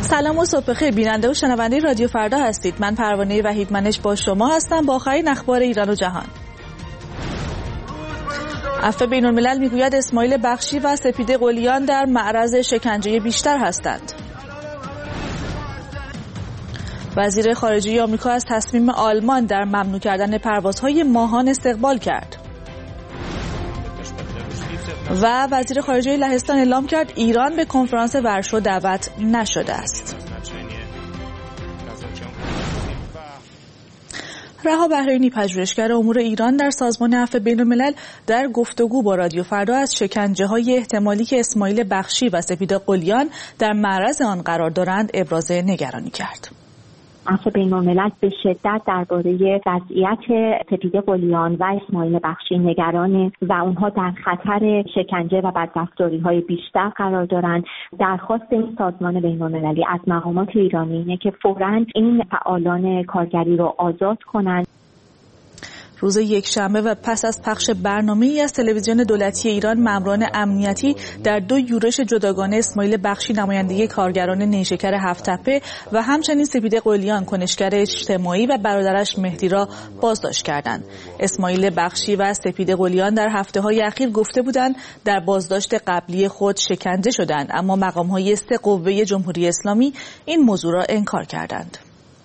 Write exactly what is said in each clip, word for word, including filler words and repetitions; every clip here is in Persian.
سلام و صبح بخیر بیننده و شنونده رادیو فردا هستید. من پروانه وحیدمنش با شما هستم با آخرین اخبار ایران و جهان. عفو بین الملل میگوید اسماعیل بخشی و سپیده قلیان در معرض شکنجه بیشتر هستند. وزیر خارجه آمریکا از تصمیم آلمان در ممنوع کردن پروازهای ماهان استقبال کرد. و وزیر خارجه لهستان اعلام کرد ایران به کنفرانس ورشو دعوت نشده است. رها بحرینی پژوهشگر امور ایران در سازمان عفو بین الملل در گفتگو با رادیو فردا از شکنجه‌های احتمالی که اسماعیل بخشی و سپیده قلیان در معرض آن قرار دارند ابراز نگرانی کرد. عفو بین الملل به شدت درباره وضعیت سپیده قلیان و اسماعیل بخشی نگرانه و اونها در خطر شکنجه و بدرفتاری‌های بیشتر قرار دارند. درخواست این سازمان بین المللی از مقامات ایرانی اینه که فوراً این فعالان کارگری رو آزاد کنند. روز یکشنبه و پس از پخش برنامه‌ای از تلویزیون دولتی ایران، ماموران امنیتی در دو یورش جداگانه اسماعیل بخشی نماینده کارگران نیشکر هفت‌تپه و همچنین سپیده قلیان کنشگر اجتماعی و برادرش مهدی را بازداشت کردند. اسماعیل بخشی و سپیده قلیان در هفته‌های اخیر گفته بودند در بازداشت قبلی خود شکنجه شدند، اما مقام‌های سه قوه جمهوری اسلامی این موضوع را انکار کردند.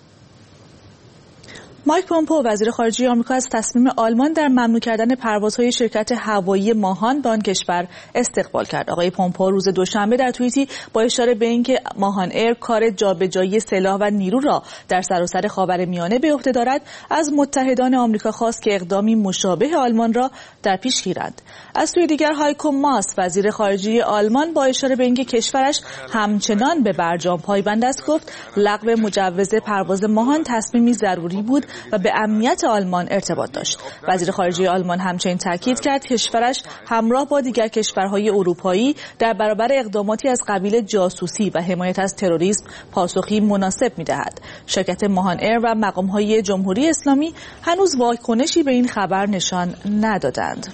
مایک پومپئو وزیر خارجه آمریکا از تصمیم آلمان در ممنوع کردن پروازهای شرکت هوایی ماهان به آن کشور استقبال کرد. آقای پومپئو روز دوشنبه در توییتی با اشاره به اینکه ماهان ایر کار جابجایی سلاح و نیرو را در سراسر خاورمیانه به عهده دارد، از متحدان آمریکا خواست که اقدامی مشابه آلمان را در پیش گیرند. از سوی دیگر هایکو ماس وزیر خارجه آلمان با اشاره به اینکه کشورش همچنان به برجام پایبند است گفت لغو مجوز پرواز ماهان تصمیمی ضروری بود و به امنیت آلمان ارتباط داشت. وزیر خارجه آلمان همچنین تاکید کرد کشورش همراه با دیگر کشورهای اروپایی در برابر اقداماتی از قبیل جاسوسی و حمایت از تروریسم پاسخی مناسب می‌دهد. شرکت ماهان ایر و مقام‌های جمهوری اسلامی هنوز واکنشی به این خبر نشان ندادند.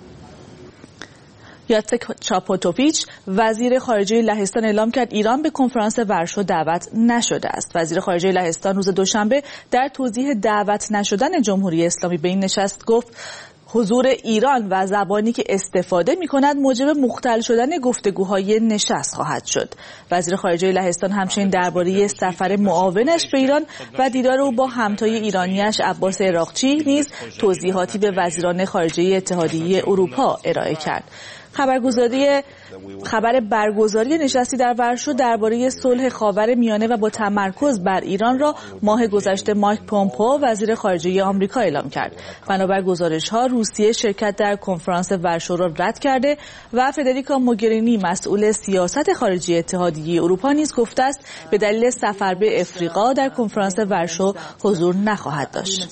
یاتسک چاپوتوویچ وزیر خارجه لهستان اعلام کرد ایران به کنفرانس ورشو دعوت نشده است. وزیر خارجه لهستان روز دوشنبه در توضیح دعوت نشدن جمهوری اسلامی به این نشست گفت حضور ایران و زبانی که استفاده می‌کند موجب مختل شدن گفتگوهای نشست خواهد شد. وزیر خارجه لهستان همچنین درباره سفر معاونش به ایران و دیدار او با همتای ایرانیش عباس عراقچی نیز توضیحاتی به وزیران خارجه اتحادیه اروپا ارائه کرد. خبرگزاری خبر برگزاری نشستی در ورشو درباره صلح خاورمیانه و با تمرکز بر ایران را ماه گذشته مایک پومپئو وزیر خارجه آمریکا اعلام کرد. بنابر گزارش‌ها روسیه شرکت در کنفرانس ورشو را رد کرده و فدریکا موگرینی مسئول سیاست خارجی اتحادیه اروپا نیز گفته است به دلیل سفر به افریقا در کنفرانس ورشو حضور نخواهد داشت.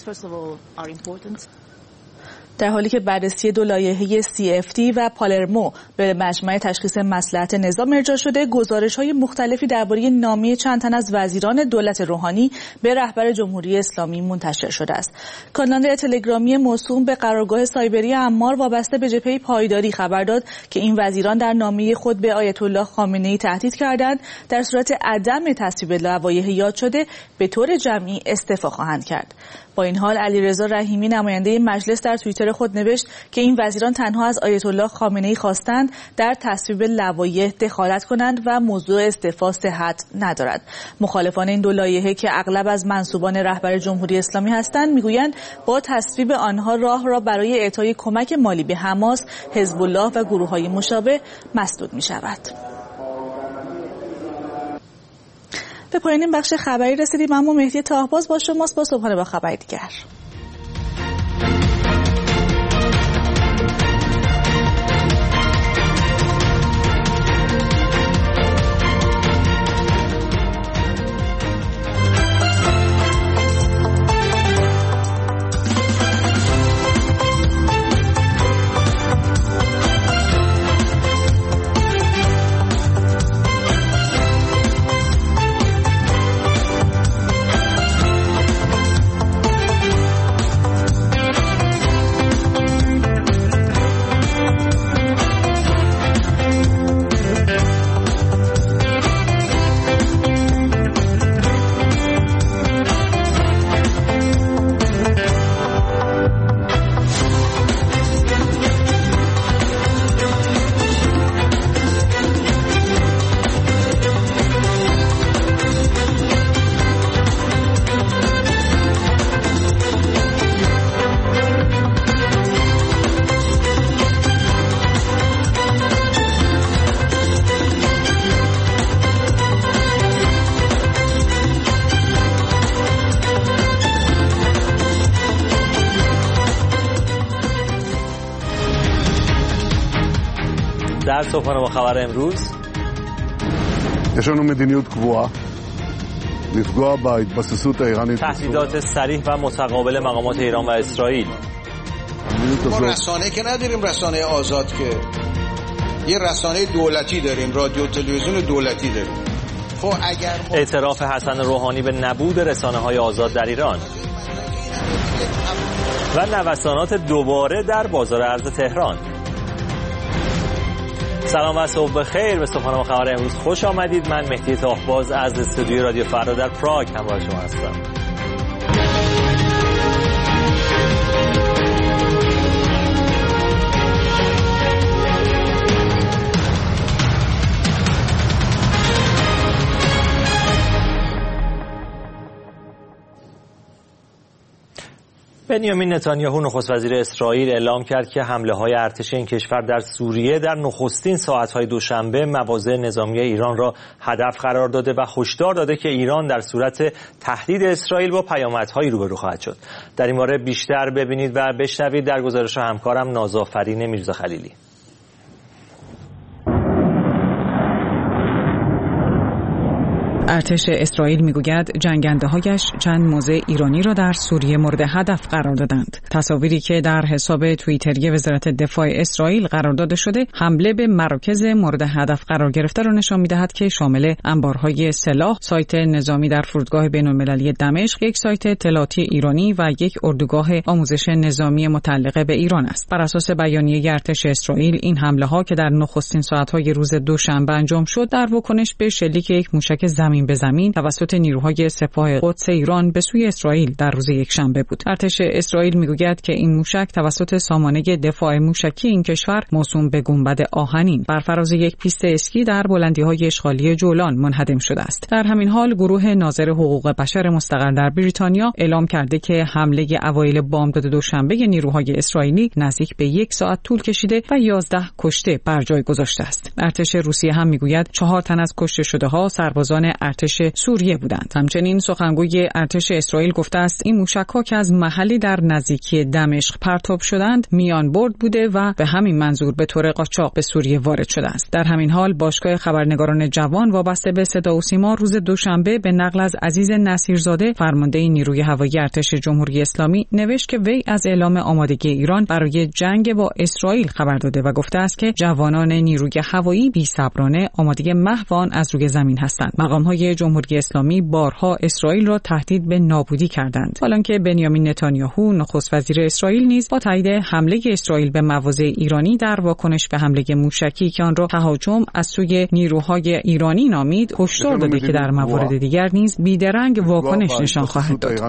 در حالی که بررسی دو لایحه سی اف تی و پالرمو به مجمع تشخیص مصلحت نظام ارجاع شده، گزارش‌های مختلفی درباره نامه چند تن از وزیران دولت روحانی به رهبر جمهوری اسلامی منتشر شده است. کانال تلگرامی موسوم به قرارگاه سایبری عمار وابسته به جبهه پایداری خبر داد که این وزیران در نامه خود به آیت الله خامنه‌ای تهدید کردند در صورت عدم تصویب لوایح یاد شده به طور جمعی استعفا خواهند کرد. با این حال علیرضا رحیمی نماینده مجلس در توییتر خود نوشت که این وزیران تنها از آیت الله خامنه‌ای خواستند در تصویب لوایح دخالت کنند و موضوع استعفا صحت ندارد. مخالفان این دو لایحه که اغلب از منسوبان رهبر جمهوری اسلامی هستند میگویند با تصویب آنها راه را برای اعطای کمک مالی به حماس، حزب الله و گروه‌های مشابه مسدود می‌شود. به پایان این بخش خبری رسیدیم، اما مهدی طاهباز با شماست با صبحانه با خبر دیگر. در صبحانه با خبر امروز تهدیدات صریح و متقابل مقامات ایران و اسرائیل. ما رسانه که نداریم، رسانه آزاد که یه رسانه دولتی داریم، رادیو تلویزیون دولتی داریم. خب اگر اعتراف حسن روحانی به نبود رسانه‌های آزاد در ایران و نوسانات دوباره در بازار ارز تهران. سلام و صبح بخیر، به صبحانه با خبر امروز خوش آمدید. من مهدی طاهباز از استودیوی رادیو فردا در پراگ همراه شما هستم. بنیامین نتانیاهو نخست وزیر اسرائیل اعلام کرد که حمله‌های ارتش این کشور در سوریه در نخستین ساعت‌های دوشنبه مواضع نظامی ایران را هدف قرار داده و هشدار داده که ایران در صورت تهدید اسرائیل با پیامدهایی روبرو خواهد شد. در این باره بیشتر ببینید و بشنوید در گزارش همکارم نازآفرین میرزا خلیلی. ارتش اسرائیل میگوید جنگنده‌هایش چند موضع ایرانی را در سوریه مورد هدف قرار دادند. تصاویری که در حساب توییتری وزارت دفاع اسرائیل قرار داده شده، حمله به مراکز مورد هدف قرار گرفته را نشان می‌دهد که شامل انبارهای سلاح، سایت نظامی در فرودگاه بین‌المللی دمشق، یک سایت اطلاعاتی ایرانی و یک اردوگاه آموزش نظامی متعلق به ایران است. بر اساس بیانیه ارتش اسرائیل، این حمله‌ها که در نخستین ساعت‌های روز دوشنبه انجام شد، در واکنش به شلیک یک موشک زمین به زمین توسط نیروهای سپاه قدس ایران به سوی اسرائیل در روز یکشنبه بود. ارتش اسرائیل میگوید که این موشک توسط سامانه دفاع موشکی این کشور موسوم به گنبد آهنین بر فراز یک پیست اسکی در بلندی‌های اشغالی جولان منهدم شده است. در همین حال گروه ناظر حقوق بشر مستقر در بریتانیا اعلام کرده که حمله اوایل بامداد دوشنبه نیروهای اسرائیلی نزدیک به یک ساعت طول کشیده و یازده کشته بر جای گذاشته است. ارتش روسیه هم میگوید چهار تن از کشته شده‌ها سربازان ارتش سوریه بودند. همچنین سخنگوی ارتش اسرائیل گفته است این موشک‌ها که از محلی در نزدیکی دمشق پرتاب شدند میان برد بوده و به همین منظور به طور قاچاق به سوریه وارد شده است. در همین حال باشگاه خبرنگاران جوان وابسته به صدا و سیما روز دوشنبه به نقل از عزیز نصیرزاده فرمانده نیروی هوایی ارتش جمهوری اسلامی نوشت که وی از اعلام آمادگی ایران برای جنگ با اسرائیل خبر داده و گفته است که جوانان نیروی هوایی بی‌صبرانه آماده محو آن از روی زمین هستند. مقام‌های جمهوری اسلامی بارها اسرائیل را تهدید به نابودی کردند. حالانکه بنیامین نتانیاهو نخست وزیر اسرائیل نیز با تایید حمله اسرائیل به مواضع ایرانی در واکنش به حمله موشکی که آن را تهاجم از سوی نیروهای ایرانی نامید، هشدار داده که در موارد دیگر نیز بیدرنگ واکنش نشان خواهد داد.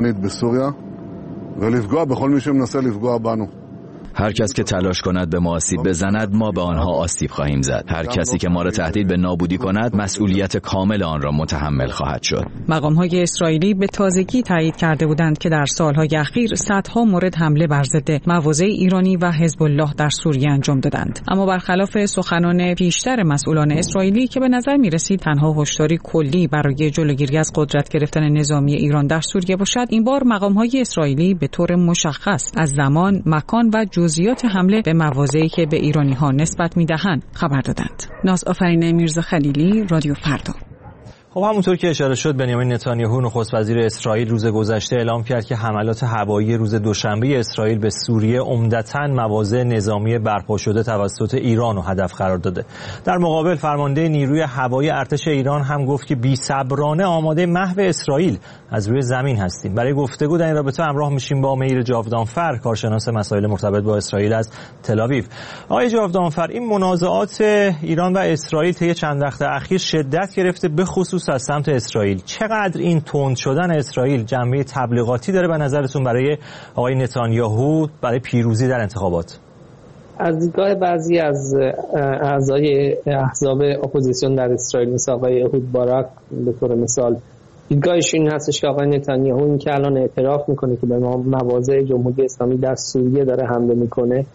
هر کس که تلاش کند به ما آسیب بزند، ما به آنها آسیب خواهیم زد. هر کسی که ما را تهدید به نابودی کند، مسئولیت کامل آن را متحمل خواهد شد. مقام‌های اسرائیلی به تازگی تایید کرده بودند که در سال‌های اخیر صدها مورد حمله بر ضد مواضع ایرانی و حزب الله در سوریه انجام دادند. اما برخلاف سخنان پیشتر مسئولان اسرائیلی که به نظر می‌رسید تنها هشداری کلی برای جلوگیری از قدرت گرفتن نظامی ایران در سوریه باشد، این بار مقام‌های اسرائیلی به طور مشخص از زمان، مکان و جزئیات حمله به مواضعی که به ایرانی‌ها نسبت می‌دهند خبر دادند. نازآفرین میرزا خلیلی، رادیو فردا. خب همونطور که اشاره شد، بنیامین نتانیاهو نخست وزیر اسرائیل روز گذشته اعلام کرد که حملات هوایی روز دوشنبه اسرائیل به سوریه عمدتاً مواضع نظامی برپا شده توسط ایران رو هدف قرار داده. در مقابل فرمانده نیروی هوایی ارتش ایران هم گفت که بی‌صبرانه آماده محو اسرائیل از روی زمین هستیم. برای گفتگو در این رابطه همراه میشیم با مهیر جاودانفر، کارشناس مسائل مرتبط با اسرائیل از تل‌آویو. آقای جاودانفر، این منازعات ایران و اسرائیل طی چند وقت اخیر شدت گرفته، به خصوص از سمت اسرائیل. چقدر این تند شدن اسرائیل جنبه تبلیغاتی داره به نظرتون برای آقای نتانیاهو برای پیروزی در انتخابات؟ از دیدگاه بعضی از اعضای احزاب اپوزیسیون در اسرائیل مثل آقای اهود باراک به طور مثال، دیدگاهش این هستش که آقای نتانیاهو این که الان اعتراف میکنه که به مواضع جمهوری اسلامی در سوریه داره حمله میکنه،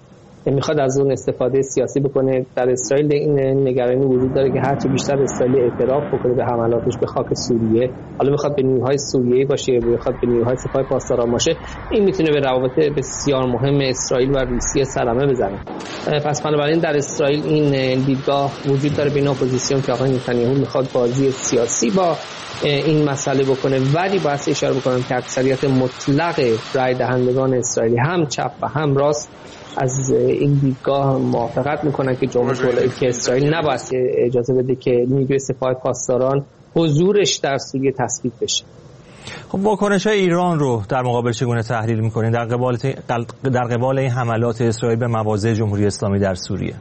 میخواد از اون استفاده سیاسی بکنه. در اسرائیل این نگرانی وجود داره که هرچه بیشتر اسرائیل اعتراف بکنه به حملاتش به خاک سوریه، حالا میخواد به نیروهای سوریه‌ای باشه، میخواد به نیروهای سپاه پاسداران باشه، این میتونه به روابط بسیار مهم اسرائیل و روسیه صدمه بزنه. پس بنابراین در اسرائیل این دیدگاه وجود داره بین اپوزیسیون که آقای نتانیاهو میخواد بازی سیاسی با این مسئله بکنه، ولی باید اشاره بکنم که اکثریت مطلق رای دهندگان اسرائیلی هم چپ و هم راست از این دیدگاه موافقت میکنن که جمهوری که اسرائیل نباید اجازه بده که نیروی سپاه پاسداران حضورش در سوریه تثبیت بشه. خب واکنش‌های ایران رو در مقابل چگونه تحلیل میکنین در قبال در قبال این حملات اسرائیل به مواضع جمهوری اسلامی در سوریه؟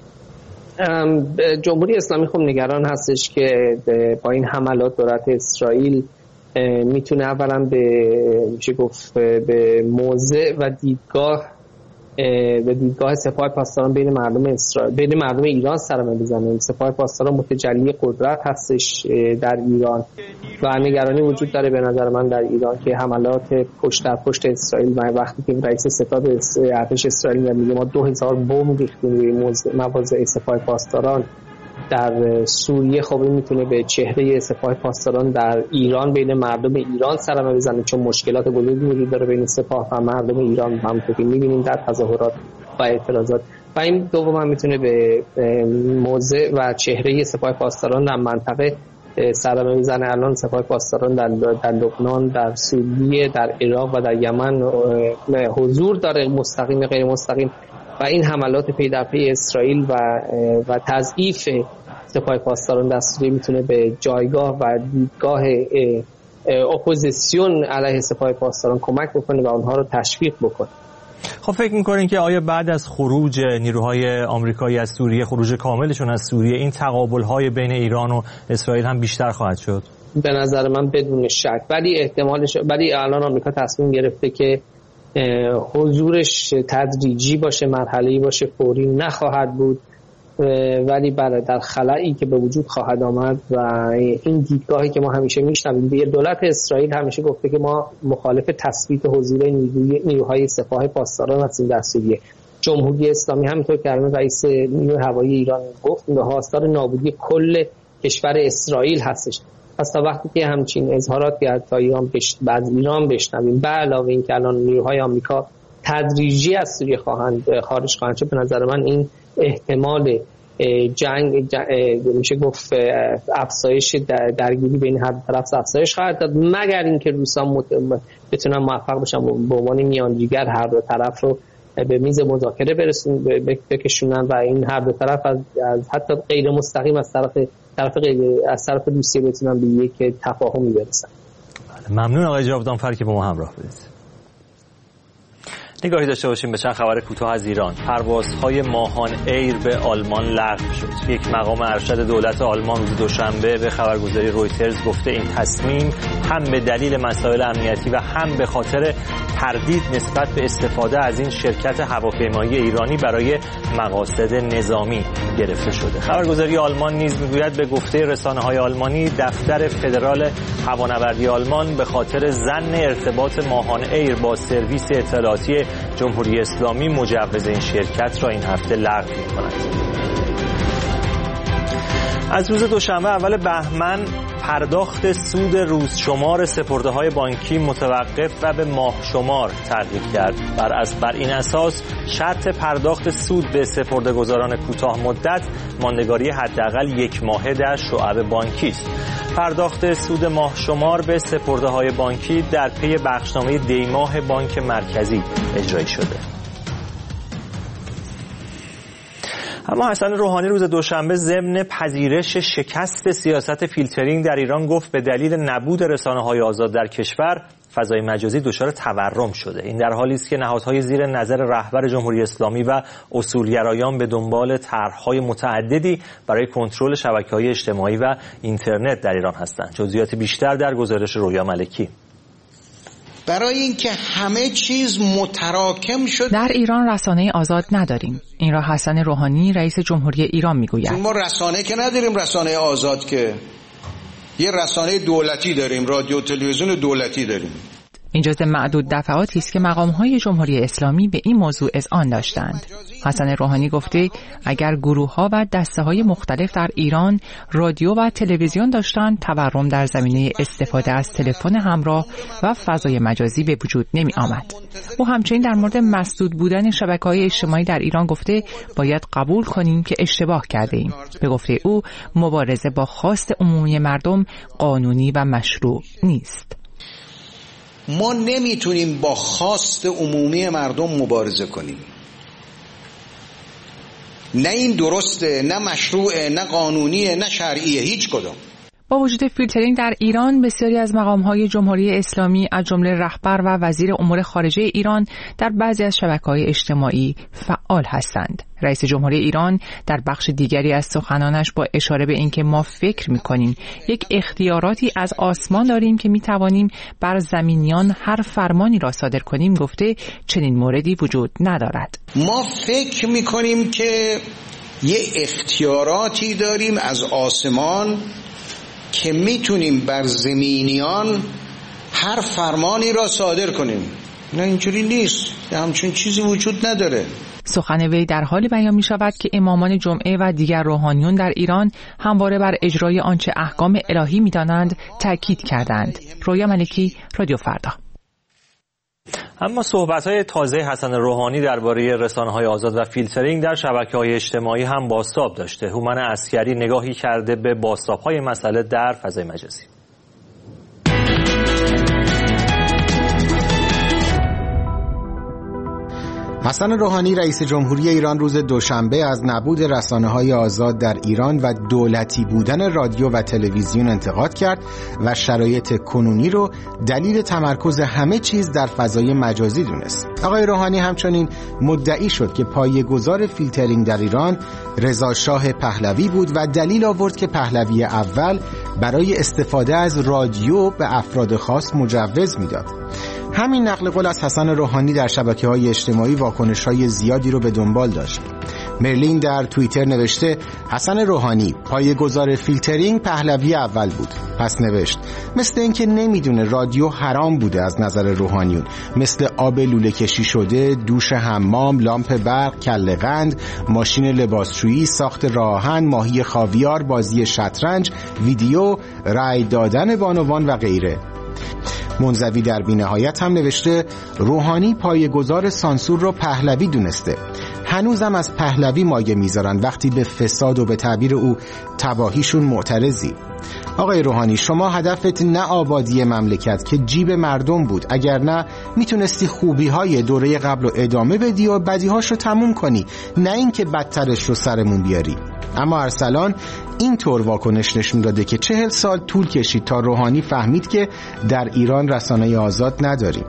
جمهوری اسلامی خب نگران هستش که با این حملات دولت اسرائیل میتونه اولا به میشه گفت به موضع و دیدگاه به دیدگاه سپاه پاسداران بین مردم اسرائیل بین مردم ایران صدمه بزنه. سپاه پاسداران متجلی قدرت هستش در ایران و نگرانی وجود داره به نظر من در ایران که حملات پشت در پشت اسرائیل، و وقتی که رئیس ستاد ارتش اسرائیل میگه ما دو هزار بمب ریختیم روی مواضع سپاه پاسداران در سوریه، خب این میتونه به چهره سپاه پاسداران در ایران بین مردم ایران صدمه بزنه، چون مشکلات بزرگی وجود داره بین سپاه و مردم ایران، همونطور که میبینیم در تظاهرات و اعتراضات. و این دوم هم میتونه به موضع و چهره سپاه پاسداران در منطقه صدمه بزنه. الان سپاه پاسداران در در لبنان، در سوریه، در عراق و در یمن حضور داره، مستقیم غیر مستقیم، و این حملات پی در پی اسرائیل و و تضعیف سپاه پاسداران در سوریه میتونه به جایگاه و دیدگاه اپوزیسیون علیه سپاه پاسداران کمک بکنه و اونها رو تشویق بکنه. خب فکر میکنین که آیا بعد از خروج نیروهای آمریکایی از سوریه، خروج کاملشون از سوریه، این تقابل‌های بین ایران و اسرائیل هم بیشتر خواهد شد؟ به نظر من بدون شک، ولی احتمالش ولی الان آمریکا تصمیم گرفته که حضورش تدریجی باشه، مرحله‌ای باشه، فوری نخواهد بود، ولی بعد در خلایی که به وجود خواهد آمد و این دیدگاهی که ما همیشه میشنویم، دولت اسرائیل همیشه گفته که ما مخالف تثبیت حضور نیروهای سپاه پاسداران هستیم در سوریه. جمهوری اسلامی همینطور که الان رئیس نیروی هوایی ایران گفت به خواستار نابودی کل کشور اسرائیل هستش. پس تا وقتی که همچین اظهارات بیاد تا ایران بش... بعد ایران بشنویم، به علاوه این که الان نیروهای آمریکا تدریجی از سوریه خواهند خارج خواهند شد، به نظر من این احتمال جنگ, جنگ میشه گفت افزایش درگیری بین هر طرف افزایش خواهد داد، مگر اینکه روسا مت... بتونن موفق بشن به عنوان میانجیگر هر دو طرف رو به میز مذاکره برسون بکشونن و این هر دو طرف از, از حتی غیر مستقیم از طرف طرف غیر از طرف روسیه بتونن به یک تفاهمی برسن. ممنون آقای جاودانفر که با ما همراه بودید. نگاهی داشته باشیم به چند خبر کوتاه از ایران. پروازهای ماهان ایر به آلمان لغو شد. یک مقام ارشد دولت آلمان روز دوشنبه به خبرگزاری رویترز گفته این تصمیم هم به دلیل مسائل امنیتی و هم به خاطر تردید نسبت به استفاده از این شرکت هواپیمایی ایرانی برای مقاصد نظامی گرفته شده. خبرگزاری آلمان نیز میگوید به گفته رسانه‌های آلمانی دفتر فدرال هوانوردی آلمان به خاطر ظن ارتباط ماهان ایر با سرویس اطلاعاتی جمهوری اسلامی مجوز این شرکت را این هفته لغو می‌کند. از روز دوشنبه اول بهمن پرداخت سود روز شمار سپرده‌های بانکی متوقف و به ماه شمار تغییر کرد. بر از بر این اساس شرط پرداخت سود به سپرده‌گذاران کوتاه مدت ماندگاری حداقل یک ماهه در شعب بانکی است. پرداخت سود ماه شمار به سپرده‌های بانکی در پی بخشنامه دیماه بانک مرکزی اجرایی شده. اما حسن روحانی روز دوشنبه ضمن پذیرش شکست سیاست فیلترینگ در ایران گفت به دلیل نبود رسانه‌های آزاد در کشور فضای مجازی دچار تورم شده. این در حالی است که نهادهای زیر نظر رهبر جمهوری اسلامی و اصولگرایان به دنبال طرح‌های متعددی برای کنترل شبکه‌های اجتماعی و اینترنت در ایران هستند. جزئیات بیشتر در گزارش رویا ملکی. برای اینکه همه چیز متراکم شد در ایران رسانه آزاد نداریم. این را حسن روحانی رئیس جمهوری ایران میگوید. ما رسانه که نداریم، رسانه آزاد که یه رسانه دولتی داریم، رادیو تلویزیون دولتی داریم. این جزء معدود دفعاتی است که مقام‌های جمهوری اسلامی به این موضوع اذعان داشتند. حسن روحانی گفته اگر گروه‌ها و دسته‌های مختلف در ایران رادیو و تلویزیون داشتند، تورم در زمینه استفاده از تلفن همراه و فضای مجازی به وجود نمی آمد. او همچنین در مورد مسدود بودن شبکه‌های اجتماعی در ایران گفته باید قبول کنیم که اشتباه کرده ایم. به گفته او مبارزه با خواست عمومی مردم قانونی و مشروع نیست. ما نمیتونیم با خواست عمومی مردم مبارزه کنیم. نه این درسته، نه مشروعه، نه قانونیه، نه شرعیه، هیچ کدوم. با وجود فیلترینگ در ایران، بسیاری از مقام‌های جمهوری اسلامی از جمله رهبر و وزیر امور خارجه ایران در بعضی از شبکه‌های اجتماعی فعال هستند. رئیس جمهوری ایران در بخش دیگری از سخنانش با اشاره به اینکه ما فکر می‌کنیم یک اختیاراتی از آسمان داریم که می‌توانیم بر زمینیان هر فرمانی را صادر کنیم، گفته چنین موردی وجود ندارد. ما فکر می‌کنیم که یه اختیاراتی داریم از آسمان که میتونیم بر زمینیان هر فرمانی را صادر کنیم. نه، اینجوری نیست. همچون چیزی وجود نداره. سخن وی در حالی بیان می شود که امامان جمعه و دیگر روحانیون در ایران همواره بر اجرای آنچه احکام الهی می دانند تأکید کردند. رویا ملکی، رادیو فردا. اما صحبت‌های تازه حسن روحانی درباره رسانه‌های آزاد و فیلترینگ در شبکه‌های اجتماعی هم بازتاب داشته. هومن عسکری نگاهی کرده به بازتاب‌های مسئله در فضای مجازی. حسن روحانی رئیس جمهوری ایران روز دوشنبه از نبود رسانه‌های آزاد در ایران و دولتی بودن رادیو و تلویزیون انتقاد کرد و شرایط کنونی رو دلیل تمرکز همه چیز در فضای مجازی دونست. آقای روحانی همچنین مدعی شد که پایه‌گذار فیلترینگ در ایران رضا شاه پهلوی بود و دلیل آورد که پهلوی اول برای استفاده از رادیو به افراد خاص مجوز میداد. همین نقل قول از حسن روحانی در شبکه‌های اجتماعی واکنش‌های زیادی رو به دنبال داشت. مرلین در توییتر نوشته حسن روحانی پایه‌گذار فیلترینگ پهلوی اول بود. پس نوشت مثل اینکه نمیدونه رادیو حرام بوده از نظر روحانیون، مثل آب لوله کشی شده، دوش حمام، لامپ برق، کله قند، ماشین لباسشویی، ساخت راهن، ماهی خاویار، بازی شطرنج، ویدیو، رای دادن بانوان و غیره. منزوی در بی‌نهایت هم نوشته روحانی پایه‌گذار سانسور رو پهلوی دونسته. هنوزم از پهلوی مایه میذارن وقتی به فساد و به تعبیر او تباهیشون معترضی. آقای روحانی شما هدفت نه آبادی مملکت که جیب مردم بود، اگر نه میتونستی خوبی‌های دوره قبل رو ادامه بدی و بدی‌هاش رو تموم کنی، نه اینکه بدترش رو سرمون بیاری. اما ارسلان این طور واکنش نشون داده که چهل سال طول کشید تا روحانی فهمید که در ایران رسانه آزاد نداریم.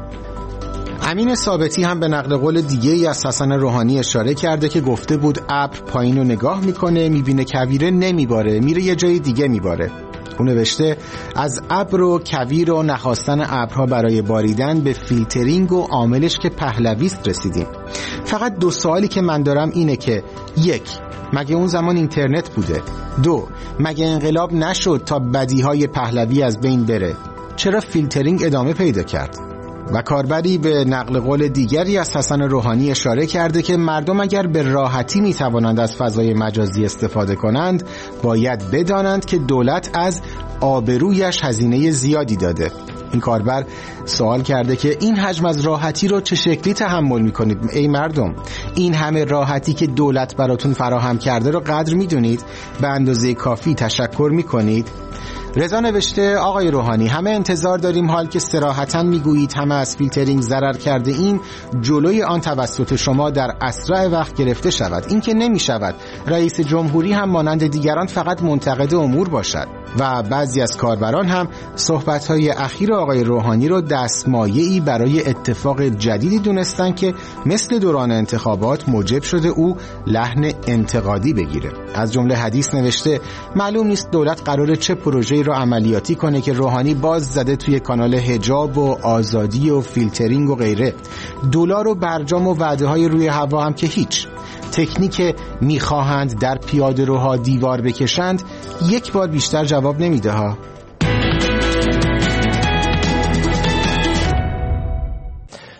امین ثابتی هم به نقل قول دیگه ای از حسن روحانی اشاره کرده که گفته بود ابر پایین رو نگاه میکنه، میبینه کویره نمیباره، میره یه جای دیگه میباره. اون نوشته از ابر و کویر و نخواستن ابرها برای باریدن به فیلترینگ و عاملش که پهلویست رسیدیم. فقط دو سوالی که من دارم اینه که یک، مگه اون زمان اینترنت بوده؟ دو، مگه انقلاب نشد تا بدیهای پهلوی از بین بره؟ چرا فیلترینگ ادامه پیدا کرد؟ و کاربری به نقل قول دیگری از حسن روحانی اشاره کرده که مردم اگر به راحتی می توانند از فضای مجازی استفاده کنند، باید بدانند که دولت از آبرویش هزینه زیادی داده. این کاربر سوال کرده که این حجم از راحتی رو چه شکلی تحمل میکنید؟ ای مردم، این همه راحتی که دولت براتون فراهم کرده رو قدر میدونید؟ به اندازه کافی تشکر میکنید؟ رضا نوشته آقای روحانی همه انتظار داریم حال که صراحتاً میگویید همه از فیلترینگ ضرر کرده این جلوی آن توسط شما در اسرع وقت گرفته شود. این که نمی شود رئیس جمهوری هم مانند دیگران فقط منتقد امور باشد. و بعضی از کاربران هم صحبت‌های اخیر آقای روحانی رو دستمایه‌ای برای اتفاق جدیدی دونستن که مثل دوران انتخابات موجب شده او لحن انتقادی بگیره. از جمله حدیث نوشته معلوم نیست دولت قراره چه پروژه‌ای رو عملیاتی کنه که روحانی باز زده توی کانال حجاب و آزادی و فیلترینگ و غیره. دلار و برجام و وعده‌های روی هوا هم که هیچ. تکنیک میخواهند در پیاده روها دیوار بکشند یک بار بیشتر جواب نمیده ها.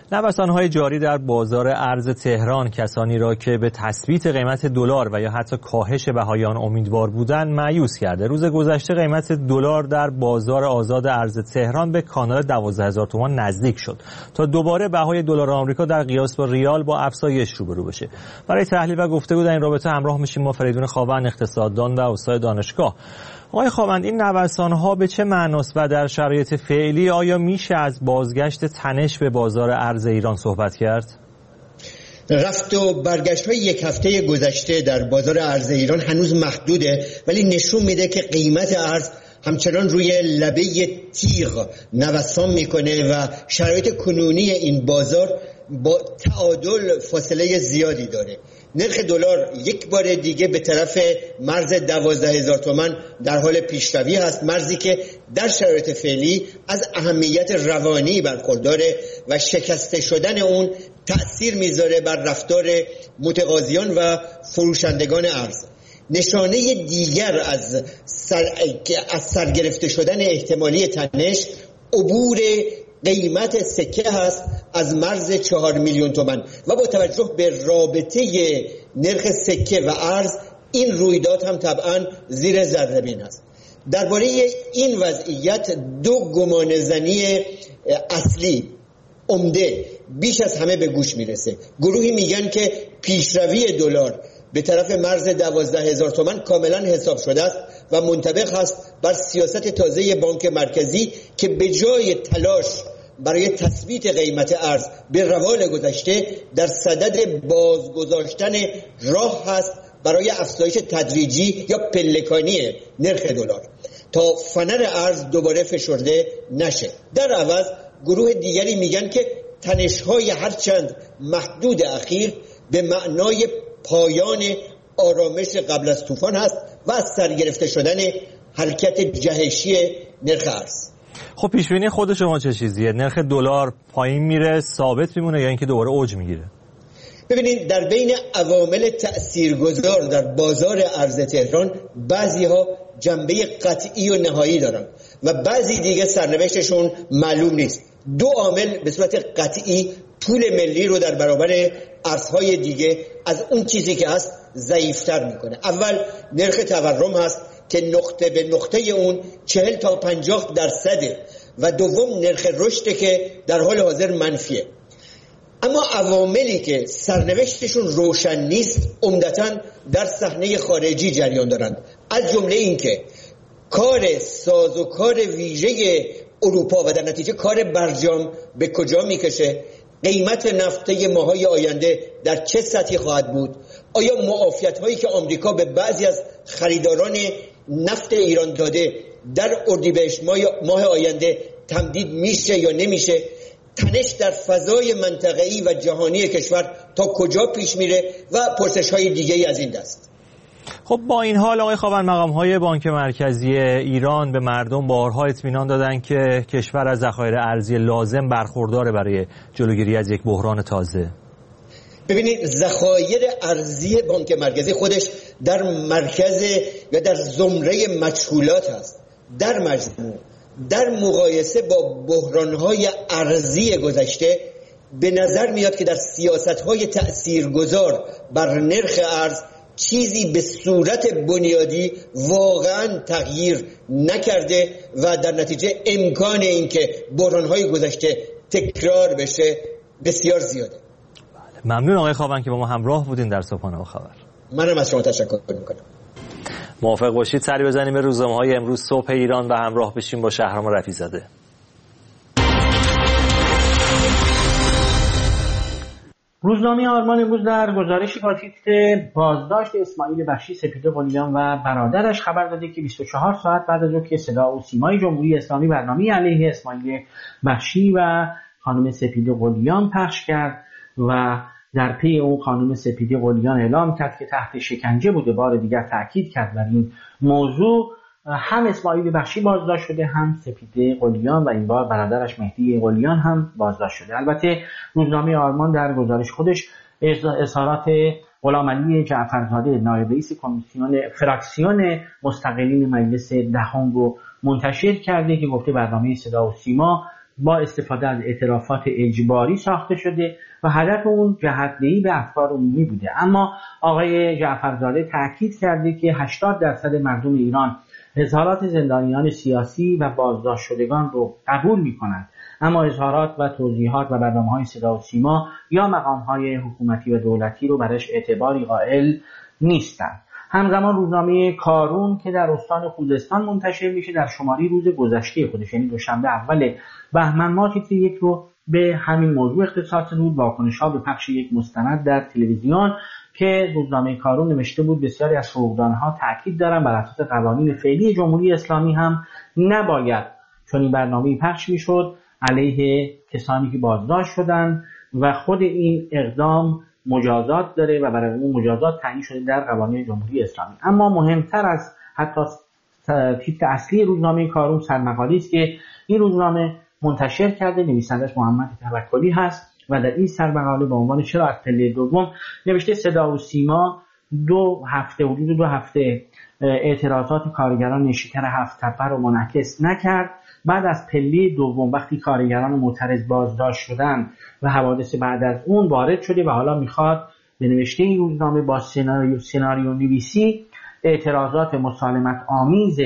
نوسان‌های جاری در بازار ارز تهران کسانی را که به تثبیت قیمت دلار و یا حتی کاهش بهای آن امیدوار بودند مایوس کرده. روز گذشته قیمت دلار در بازار آزاد ارز تهران به کانال دوازده هزار تومان نزدیک شد تا دوباره بهای دلار آمریکا در قیاس با ریال با افزایش روبرو بشه. برای تحلیل و گفتگو در این رابطه همراه میشیم ما فریدون خاوند، اقتصاددان و استاد دانشگاه. آقای خاوند، این نوسان‌ها به چه معناست و در شرایط فعلی آیا میشه از بازگشت تنش به بازار ارز ایران صحبت کرد؟ رفت و برگشت‌های یک هفته گذشته در بازار ارز ایران هنوز محدوده، ولی نشون میده که قیمت ارز همچنان روی لبه تیغ نوسان میکنه و شرایط کنونی این بازار با تعادل فاصله زیادی داره. نرخ دلار یک بار دیگه به طرف مرز دوازده هزار تومان در حال پیشروی هست، مرزی که در شرایط فعلی از اهمیت روانی برخورداره و شکسته شدن اون تأثیر میذاره بر رفتار متقاضیان و فروشندگان ارز. نشانه دیگر از سر از سرگرفته شدن احتمالی تنش عبور قیمت سکه هست از مرز چهار میلیون تومان و با توجه به رابطه نرخ سکه و ارز این رویداد هم طبعا زیر ذره بین است. درباره این وضعیت دو گمانه‌زنی اصلی عمده بیش از همه به گوش میرسه. گروهی میگن که پیشروی دلار به طرف مرز دوازده هزار تومان کاملا حساب شده است و منطبق است بر سیاست تازه بانک مرکزی که به جای تلاش برای تثبیت قیمت ارز به روال گذشته در صدد بازگذاشتن راه هست برای افزایش تدریجی یا پلکانی نرخ دلار تا فنر ارز دوباره فشرده نشه. در عوض گروه دیگری میگن که تنش‌های هرچند محدود اخیر به معنای پایان آرامش قبل از طوفان هست و از سرگرفته شدن حرکت جهشی نرخ ارز. خب پیش بینی خود شما چه چیزیه؟ نرخ دلار پایین میره، ثابت میمونه یا اینکه دوباره اوج میگیره؟ ببینید، در بین عوامل تأثیرگذار در بازار ارز تهران بعضی ها جنبه قطعی و نهایی دارن و بعضی دیگه سرنوشتشون معلوم نیست. دو عامل به صورت قطعی پول ملی رو در برابر ارزهای دیگه از اون چیزی که هست ضعیفتر میکنه. اول نرخ تورم هست که نقطه به نقطه اون چهل تا پنجاه درصده و دوم نرخ رشد که در حال حاضر منفیه. اما عواملی که سرنوشتشون روشن نیست عمدتاً در صحنه خارجی جریان دارند، از جمله این که کار سازوکار ویژه اروپا و در نتیجه کار برجام به کجا میکشه، قیمت نفت طی ماهای آینده در چه سطحی خواهد بود، آیا معافیت هایی که آمریکا به بعضی از خریداران نفت ایران داده در اردیبهشت ماه آینده تمدید میشه یا نمیشه، تنش در فضای منطقه‌ای و جهانی کشور تا کجا پیش میره و پرسش های دیگه ای از این دست. خب با این حال آقای خاوند، مقام‌های بانک مرکزی ایران به مردم بارها اطمینان دادن که کشور از ذخایر ارزی لازم برخورداره برای جلوگیری از یک بحران تازه. ببینید، ذخایر ارزی بانک مرکزی خودش در مرکز یا در زمره مجهولات هست. در مجموع در مقایسه با بحران‌های ارزی گذشته به نظر میاد که در سیاست‌های تأثیرگذار بر نرخ ارز چیزی به صورت بنیادی واقعا تغییر نکرده و در نتیجه امکان این که بحران‌های گذشته تکرار بشه بسیار زیاده. ممنون آقای خاوند که با ما همراه بودین در صبحانه خبر. منم از شما تشکر میکنم. موافق باشید سری بزنیم به روزنامه‌های امروز صبح ایران و همراه بشیم با شهرام رفیع‌زاده. روزنامه آرمان امروز در گزارشی با تیتر بازداشت اسماعیل بخشی سپیده قلیان و برادرش خبر داده که بیست و چهار ساعت بعد از اینکه صدا و سیمای جمهوری اسلامی برنامه علیه اسماعیل بخشی و خانم سپیده قلیان پخش کرد و در پی اون خانم سپیده قلیان اعلام کرد که تحت شکنجه بوده. بار دیگر تاکید کرد بر این موضوع. هم اسماعیل بخشی بازداشت شده، هم سپیده قلیان و این بار برادرش مهدی قلیان هم بازداشت شده. البته روزنامه آرمان در گزارش خودش اظهارات غلامعلی جعفرزاده نایب رئیس کمیسیون فراکسیون مستقلین مجلس دهم رو منتشر کرده که گفته برنامه صدا و سیما با استفاده از اعترافات اجباری ساخته شده و هدف اون جهت‌دهی به افکار عمومی بوده. اما آقای جعفرزاده تاکید کرده که هشتاد درصد مردم ایران اظهارات زندانیان سیاسی و بازداشت شدگان رو قبول می‌کنند، اما اظهارات و توضیحات و برنامه‌های صدا و سیما یا مقام‌های حکومتی و دولتی رو برایش اعتباری قائل نیستند. همزمان روزنامه کارون که در استان خوزستان منتشر میشه در شماره روز گذشته خودش، یعنی دوشنبه اول بهمن ماه، تیتر یک رو به همین موضوع اختصاص بود، واکنش‌ها به پخش یک مستند در تلویزیون که روزنامه کارون نوشته بود بسیاری از حقوقدانها تاکید دارن بر اساس قوانین فعلی جمهوری اسلامی هم نباید چون این برنامه‌ای پخش میشد علیه کسانی که بازداشت شدن و خود این اقدام مجازات داره و برای اون مجازات تعیین شده در قوانین جمهوری اسلامی. اما مهمتر از حتی تیتر اصلی روزنامه کارون سرمقاله است که این روزنامه منتشر کرده، نویسندش محمد توکلی هست و در این سرمقاله با عنوان چرا از پله دوم نوشته صدا و سیما دو هفته حدود دو هفته اعتراضات کارگران نیشکر هفت تپه رو منعکس نکرد. بعد از پله دوم وقتی کارگران معترض بازداشت شدن و حوادث بعد از اون وارد شده و حالا میخواد به نوشته این روزنامه با سناریو سناریو نویسی اعتراضات مسالمت آمیز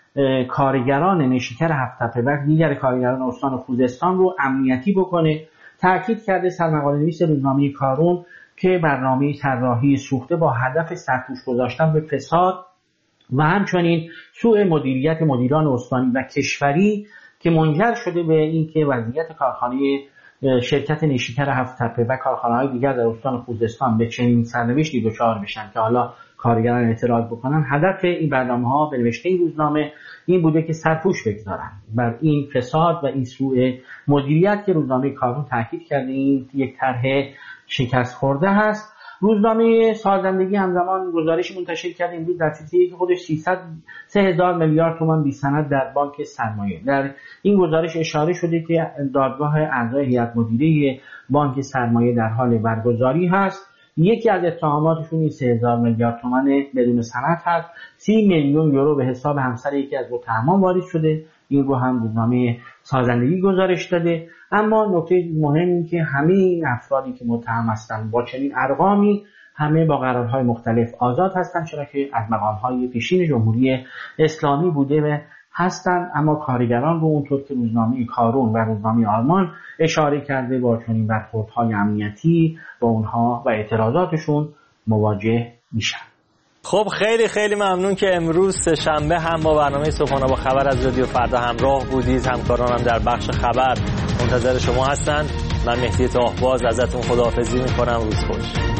کارگران نیشکر هفت تپه و دیگر کارگران استان خوزستان رو امنیتی بکنه. تاکید کرده سرمقاله نویس روزنامه کارون که برنامه طراحی سوخته با هدف سرپوش گذاشتن به فساد و همچنین سوء مدیریت مدیران استانی و کشوری که منجر شده به اینکه وضعیت کارخانه شرکت نیشکر هفت تپه و کارخانه‌های دیگر در استان خوزستان به چنین سرنوشتی دچار بشن که حالا کارگران اعتراض بکنن. هدف این برنامه‌ها به نوشته این روزنامه این بوده که سرپوش بگذارن بر این فساد و این سوء مدیریت که روزنامه کارون تاکید کرده این یک طرح شکست خورده هست. روزنامه سازندگی همزمان گزارش منتشر کرده امروز در تیتری که خودش سه هزار میلیارد تومان بی سند در بانک سرمایه. در این گزارش اشاره شده که دادگاه اعضای هیئت مدیره بانک سرمایه در حال برگزاری هست. یکی از اتهاماتشون این سه هزار میلیارد تومان بدون سند هست. سی میلیون یورو به حساب همسر یکی از متهمان واریز شده. این رو هم روزنامه سازندگی گزارش داده. اما نکته مهم این که همه این افرادی که متهم هستند با چنین ارقامی همه با قرارهای مختلف آزاد هستند، چرا که از مقامهای پیشین جمهوری اسلامی بوده و هستند. اما کارگران رو اونطور که روزنامه کارون و روزنامه آرمان اشاره کرده با چنین برخوردهای امنیتی با اونها و اعتراضاتشون مواجه میشن. خب خیلی خیلی ممنون که امروز شنبه هم با برنامه صبحانه با خبر از رادیو فردا همراه بودید. همکارانم در بخش خبر منتظر شما هستند. من مهدی طاهباز ازتون خداحافظی میکنم. روز خوش.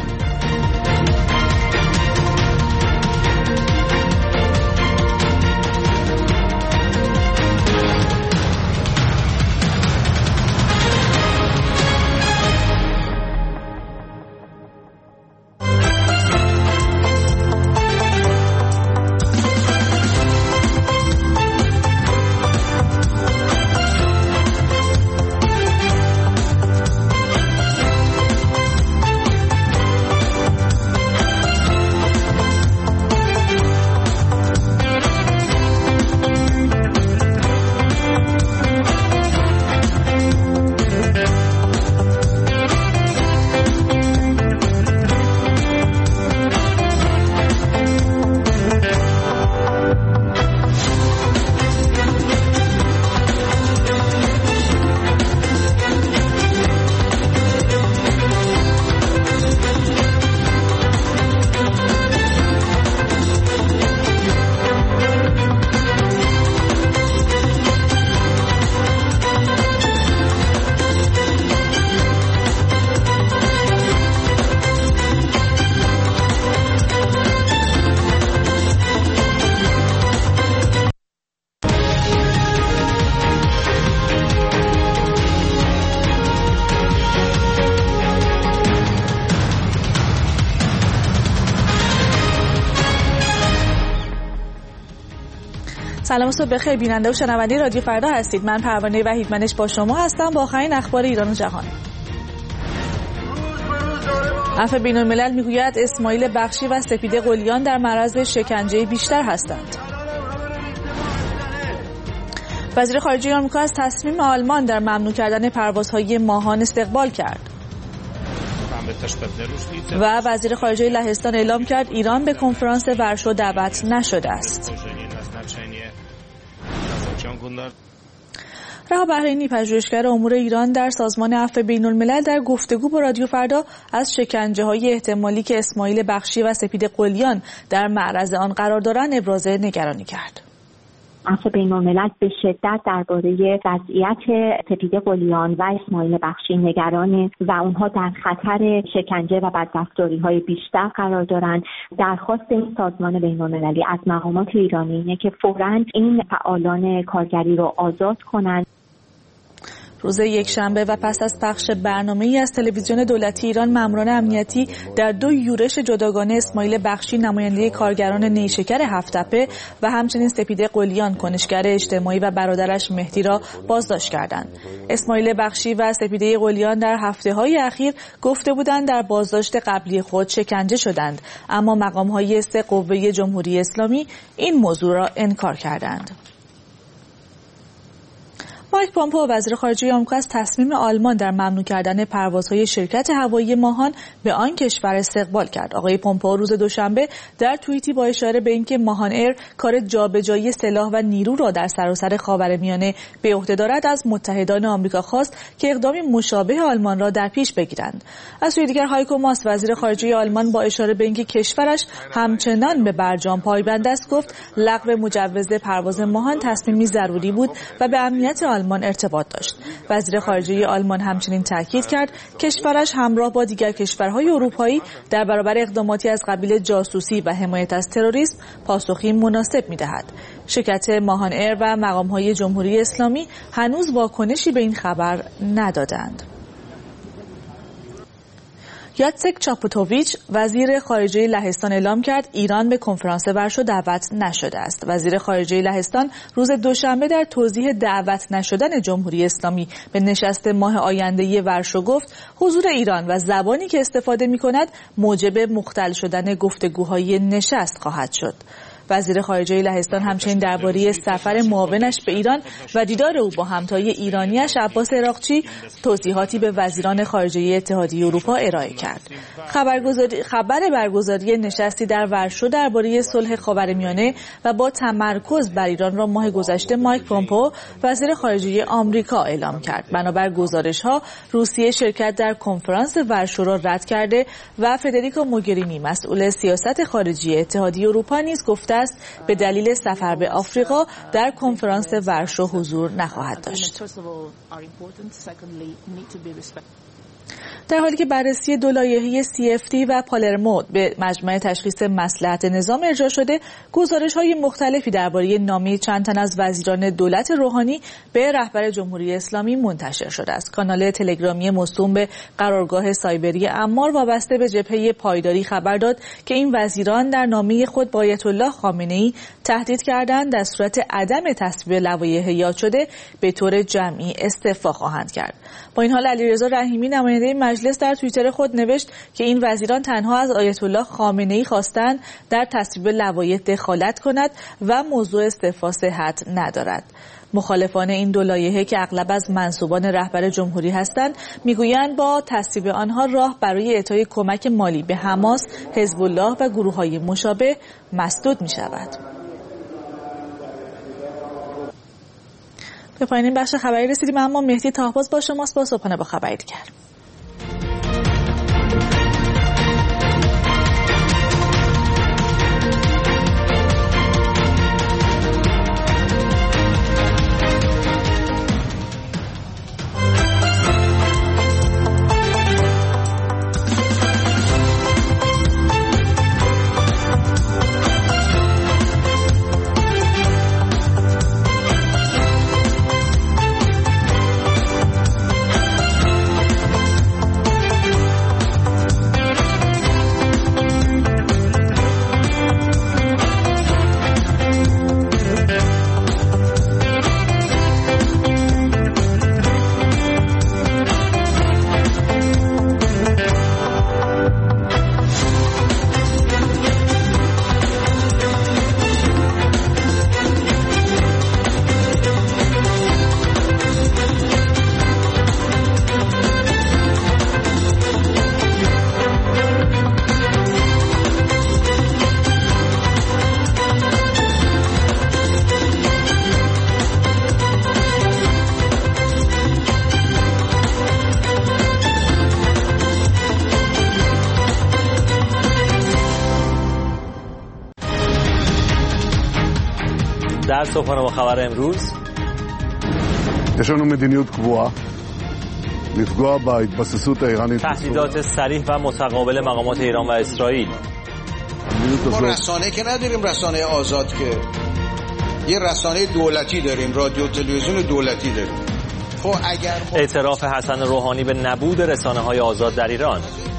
سلام صبح بخیر بیننده و شنونده رادیو فردا هستید. من پروانه وحیدمنش با شما هستم با آخرین اخبار ایران و جهان. عفو بین‌الملل میگوید اسماعیل بخشی و سپیده قلیان در معرض شکنجه بیشتر هستند. وزیر خارجه آمریکا از تصمیم آلمان در ممنوع کردن پروازهای ماهان استقبال کرد. و وزیر خارجه لهستان اعلام کرد ایران به کنفرانس ورشو دعوت نشده است. رها بحرینی، پژوهشگر امور ایران در سازمان عفو بین‌الملل، در گفتگو با رادیو فردا از شکنجه‌های احتمالی که اسماعیل بخشی و سپید قلیان در معرض آن قرار دارند ابراز نگرانی کرد. عفو بین‌الملل به شدت درباره وضعیت سپید قلیان و اسماعیل بخشی نگرانه و اونها در خطر شکنجه و بدرفتاری‌های بیشتر قرار دارند. درخواست این سازمان بین‌المللی از مقامات ایرانی اینه که فوراً این فعالان کارگری رو آزاد کنند. روز یکشنبه و پس از پخش برنامه‌ای از تلویزیون دولتی ایران، ماموران امنیتی در دو یورش جداگانه اسماعیل بخشی نماینده کارگران نیشکر هفت‌تپه و همچنین سپید قلیان کنشگر اجتماعی و برادرش مهدی را بازداشت کردند. اسماعیل بخشی و سپیده قلیان در هفته‌های اخیر گفته بودند در بازداشت قبلی خود شکنجه شدند، اما مقام‌های سه قوه جمهوری اسلامی این موضوع را انکار کردند. مایک پومپئو وزیر خارجه آمریکا از تصمیم آلمان در ممنوع کردن پروازهای شرکت هوایی ماهان به آن کشور استقبال کرد. آقای پومپئو روز دوشنبه در توییتی با اشاره به اینکه ماهان ایر کار جابجایی سلاح و نیرو را در سراسر خاورمیانه به عهده دارد، از متحدان آمریکا خواست که اقدامی مشابه آلمان را در پیش بگیرند. از سوی دیگر هایکو ماس وزیر خارجه آلمان با اشاره به اینکه کشورش همچنان به برجام پایبند است گفت لغو مجوز پرواز ماهان تصمیمی ضروری بود و به امنیت آلمان ارتباط داشت. وزیر خارجه آلمان همچنین تاکید کرد کشورش همراه با دیگر کشورهای اروپایی در برابر اقداماتی از قبیل جاسوسی و حمایت از تروریسم پاسخی مناسب می‌دهد. شرکت ماهان ایر و مقام‌های جمهوری اسلامی هنوز واکنشی به این خبر ندادند. یاتسک چاپوتوویچ وزیر خارجه لهستان اعلام کرد ایران به کنفرانس ورشو دعوت نشده است. وزیر خارجه لهستان روز دوشنبه در توضیح دعوت نشدن جمهوری اسلامی به نشست ماه آینده ورشو گفت حضور ایران و زبانی که استفاده می‌کند موجب مختل شدن گفتگوهای نشست خواهد شد. وزیر خارجه لهستان همچنین درباره سفر معاونش به ایران و دیدار او با همتای ایرانیش عباس عراقچی توضیحاتی به وزیران خارجه اتحادیه اروپا ارائه کرد. خبرگزاری خبر برگزاری نشستی در ورشو درباره صلح خاورمیانه و با تمرکز بر ایران را ماه گذشته مایک پومپئو وزیر خارجه آمریکا اعلام کرد. بنابر گزارش‌ها روسیه شرکت در کنفرانس ورشو را رد کرده و فدریکو موگرینی مسئول سیاست خارجی اتحادیه اروپا نیز گفته است به دلیل سفر به آفریقا در کنفرانس ورشو حضور نخواهد داشت. در حالی که بررسی دو لایحه سی اف تی و پالرمو به مجمع تشخیص مصلحت نظام ارجاع شده، گزارش‌های مختلفی درباره نامه چند تن از وزیران دولت روحانی به رهبر جمهوری اسلامی منتشر شده است. کانال تلگرامی موسوم به قرارگاه سایبری عمار وابسته به جبهه پایداری خبر داد که این وزیران در نامه خود با آیت الله خامنه‌ای تهدید کردند در صورت عدم تصویب لوایح یاد شده به طور جمعی استعفا خواهند کرد. با این حال علیرضا رحیمی نماینده مجلس در توییتر خود نوشت که این وزیران تنها از آیت الله خامنه‌ای خواستند در تصویب لوایح دخالت کند و موضوع استعفا صحت ندارد. مخالفان این دو لایحه که اغلب از منصوبان رهبر جمهوری هستند میگویند با تصویب آنها راه برای اعطای کمک مالی به حماس، حزب الله و گروه‌های مشابه مسدود می‌شود. به پایان این بخش خبری رسیدیم، اما مهدی طاهباز با شماست با صبحانه با خبری دیگر. در صبحانه با خبر امروز تهدیدات صریح و متقابل مقامات ایران و اسرائیل. ما رسانه که نداریم، رسانه آزاد، که یه رسانه دولتی داریم، رادیو تلویزیون دولتی داریم. خب اگر اعتراف حسن روحانی به نبود رسانه‌های آزاد در ایران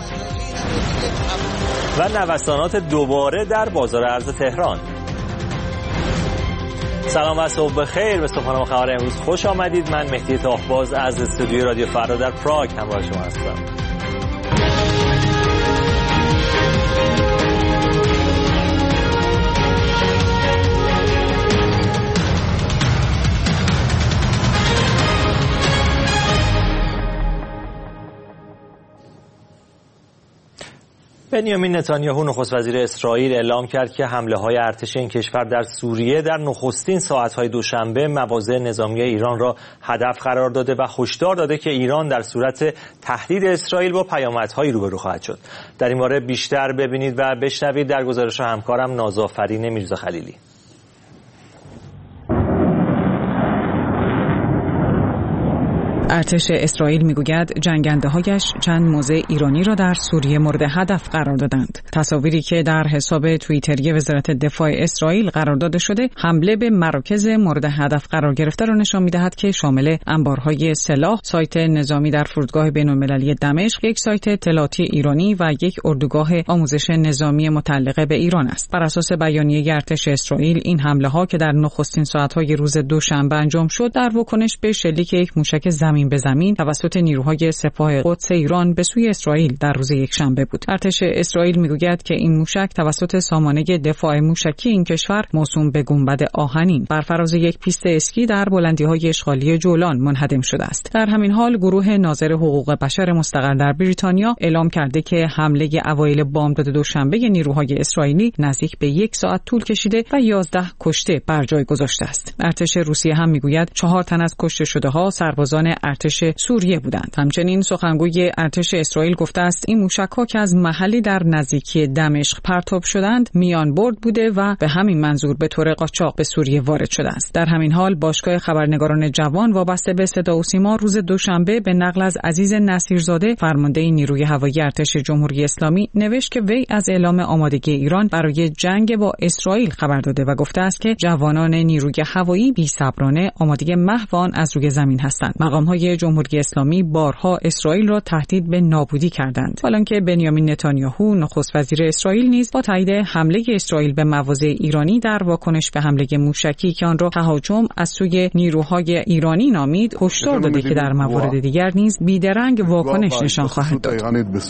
و نوسانات دوباره در بازار ارز تهران. سلام و صبح بخیر. به صبحانه با خبر امروز خوش آمدید. من مهدی تاهباز از استودیوی رادیو فردا در پراگ همراه شما هستم. بنیامین نتانیاهو نخست وزیر اسرائیل اعلام کرد که حمله‌های ارتش این کشور در سوریه در نخستین ساعت‌های دوشنبه مواضع نظامی ایران را هدف قرار داده و هشدار داده که ایران در صورت تهدید اسرائیل با پیامدهایی روبرو خواهد شد. در این باره بیشتر ببینید و بشنوید در گزارش همکارم نازآفرین میرزا خلیلی. ارتش اسرائیل میگوید جنگنده‌هایش چند موضع ایرانی را در سوریه مورد هدف قرار دادند. تصاویری که در حساب توییتری وزارت دفاع اسرائیل قرار داده شده، حمله به مراکز مورد هدف قرار گرفته را نشان می‌دهد که شامل انبارهای سلاح، سایت نظامی در فرودگاه بین‌المللی دمشق، یک سایت اطلاعاتی ایرانی و یک اردوگاه آموزش نظامی متعلق به ایران است. بر اساس بیانیه ارتش اسرائیل، این حمله‌ها که در نخستین ساعت‌های روز دوشنبه انجام شد، در واکنش به شلیک یک موشک زمین به زمین توسط نیروهای سپاه قدس ایران به سوی اسرائیل در روز یکشنبه بود. ارتش اسرائیل میگوید که این موشک توسط سامانه دفاع موشکی این کشور موسوم به گنبد آهنین بر فراز یک پیست اسکی در بلندی‌های اشغالی جولان منهدم شده است. در همین حال گروه ناظر حقوق بشر مستقر در بریتانیا اعلام کرده که حمله اوایل بامداد دوشنبه نیروهای اسرائیلی نزدیک به یک ساعت طول کشیده و یازده کشته بر جای گذاشته است. ارتش روسیه هم میگوید چهار تن از کشته شده‌ها سربازان ارتش سوریه بودند. همچنین سخنگوی ارتش اسرائیل گفته است این موشک‌ها که از محلی در نزدیکی دمشق پرتاب شدند میان برد بوده و به همین منظور به طور قاچاق به سوریه وارد شده است. در همین حال باشگاه خبرنگاران جوان وابسته به صدا و سیما روز دوشنبه به نقل از عزیز نصیرزاده فرمانده نیروی هوایی ارتش جمهوری اسلامی نوشت که وی از اعلام آمادگی ایران برای جنگ با اسرائیل خبر داده و گفته است که جوانان نیروی هوایی بی‌صبرانه آماده محو آن از روی زمین هستند. مقام‌های جمهوری اسلامی بارها اسرائیل را تهدید به نابودی کردند. حالانکه بنیامین نتانیاهو نخست وزیر اسرائیل نیز با تایید حمله اسرائیل به مواضع ایرانی در واکنش به حمله موشکی که آن را تهاجم از سوی نیروهای ایرانی نامید، هشدار داده که در موارد دیگر نیز بیدرنگ واکنش نشان خواهد داد.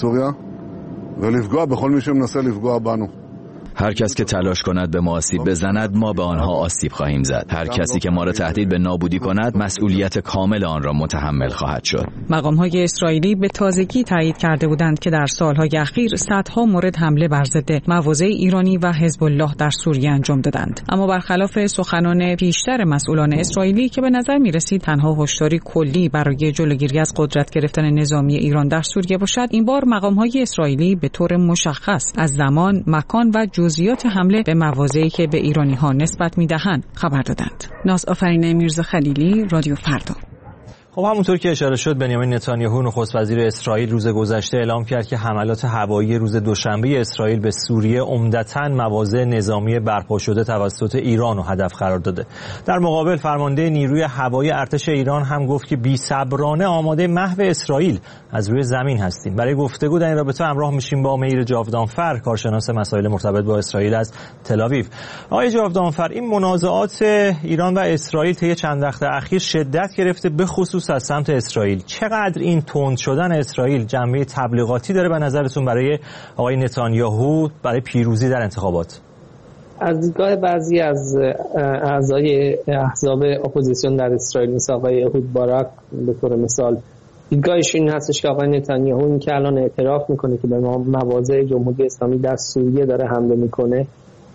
هر کس که تلاش کند به ما آسیب بزند ما به آنها آسیب خواهیم زد. هر کسی که ما را تهدید به نابودی کند مسئولیت کامل آن را متحمل خواهد شد. مقام‌های اسرائیلی به تازگی تایید کرده بودند که در سال‌های اخیر صدها مورد حمله بر ضد مواضع ایرانی و حزب الله در سوریه انجام دادند. اما برخلاف سخنان پیشتر مسئولان اسرائیلی که به نظر می‌رسید تنها هشداری کلی برای جلوگیری از قدرت گرفتن نظامی ایران در سوریه باشد، این بار مقام‌های اسرائیلی به طور مشخص از زمان، مکان و جزئیات حمله به مواضعی که به ایرانی‌ها نسبت می‌دهند خبر دادند. نازآفرین میرزا خلیلی، رادیو فردا. خب همونطور که اشاره شد، بنیامین نتانیاهو نخست وزیر اسرائیل روز گذشته اعلام کرد که حملات هوایی روز دوشنبه اسرائیل به سوریه عمدتاً مواضع نظامی برپا شده توسط ایران رو هدف قرار داده. در مقابل فرمانده نیروی هوایی ارتش ایران هم گفت که بی‌صبرانه آماده محو اسرائیل از روی زمین هستیم. برای گفتگو در این رابطه همراه میشیم با میر جاودانفر، کارشناس مسائل مرتبط با اسرائیل از تل‌آویو. آقای جاودانفر، این منازعات ایران و اسرائیل طی چند وقت اخیر شدت گرفته، به خصوص از سمت اسرائیل. چقدر این تند شدن اسرائیل جنبه تبلیغاتی داره به نظرتون برای آقای نتانیاهو برای پیروزی در انتخابات؟ از دیدگاه بعضی از اعضای احزاب اپوزیسیون در اسرائیل مثل آقای اهود باراک به طور مثال، دیدگاهش این هستش که آقای نتانیاهو این که الان اعتراف میکنه که به مواضع جمهوری اسلامی در سوریه داره حمله میکنه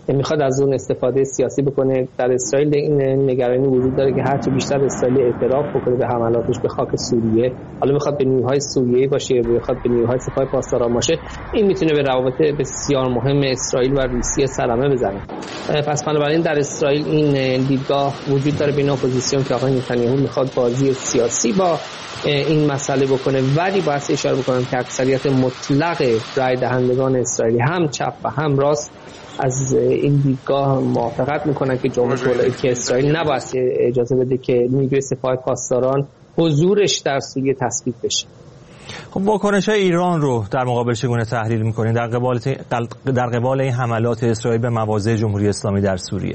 میخواد از اون استفاده سیاسی بکنه. در اسرائیل این نگرانی وجود داره که هرچی بیشتر اسرائیل اعتراف بکنه به حملاتش به خاک سوریه، حالا میخواد به نیروهای سوریه‌ای باشه یا میخواد به نیروهای سپاه پاسداران باشه، این میتونه به روابط بسیار مهم اسرائیل و روسیه صدمه بزنه. پس بنابراین در اسرائیل این دیدگاه وجود داره بین اپوزیسیون که آقای نتانیاهو میخواد بازی سیاسی با این مسئله بکنه، ولی باید اشاره بکنم که اکثریت مطلق رای دهندگان اسرائیلی هم چپ و هم راست از این دیدگاه موافقت میکنن که جمهوری که اسرائیل نباید اجازه بده که نیروی سپاه پاسداران حضورش در سوریه تثبیت بشه. خب واکنش ایران رو در مقابل چگونه تحلیل میکنین در قبال در قبال این حملات اسرائیل به مواضع جمهوری اسلامی در سوریه؟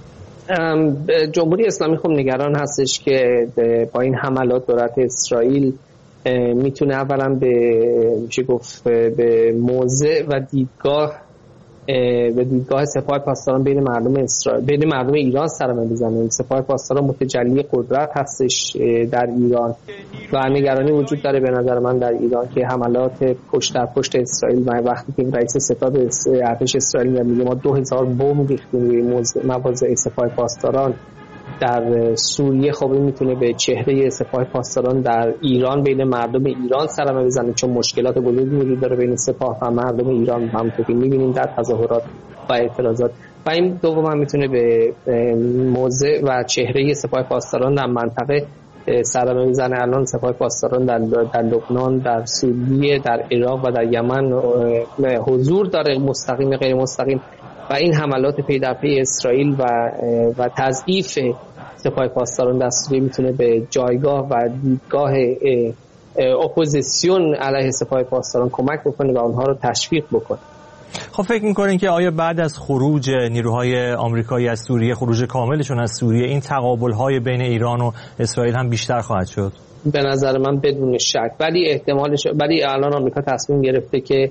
جمهوری اسلامی خب نگران هستش که با این حملات دولت اسرائیل میتونه اولا به میشه گفت به موضع و دیدگاه به دیدگاه سپاه پاسداران بین مردم اسرائیل بین مردم ایران صدمه بزنه. سپاه پاسداران متجلی قدرت هستش در ایران و نگرانی وجود داره به نظر من در ایران که حملات پشت در پشت اسرائیل و وقتی که رئیس ستاد ارتش اسرائیل میگه ما دو هزار بمب ریختیم روی مواضع سپاه پاسداران در سوریه، خب این میتونه به چهره سپاه پاسداران در ایران بین مردم ایران صدمه بزنه، چون مشکلات بزرگی وجود داره بین سپاه و مردم ایران، همونطور که میبینیم در تظاهرات و اعتراضات. و این دوم هم میتونه به موضع و چهره سپاه پاسداران در منطقه صدمه بزنه. الان سپاه پاسداران در در لبنان، در سوریه، در عراق و در یمن حضور داره، مستقیم غیر مستقیم، و این حملات پی در پی اسرائیل و و تضعیف سپاه پاسداران در سوریه میتونه به جایگاه و دیدگاه اپوزیسیون علیه سپاه پاسداران کمک بکنه و اونها رو تشویق بکنه. خب فکر میکنین که آیا بعد از خروج نیروهای آمریکایی از سوریه، خروج کاملشون از سوریه، این تقابل‌های بین ایران و اسرائیل هم بیشتر خواهد شد؟ به نظر من بدون شک، ولی احتمالش ولی الان آمریکا تصمیم گرفته که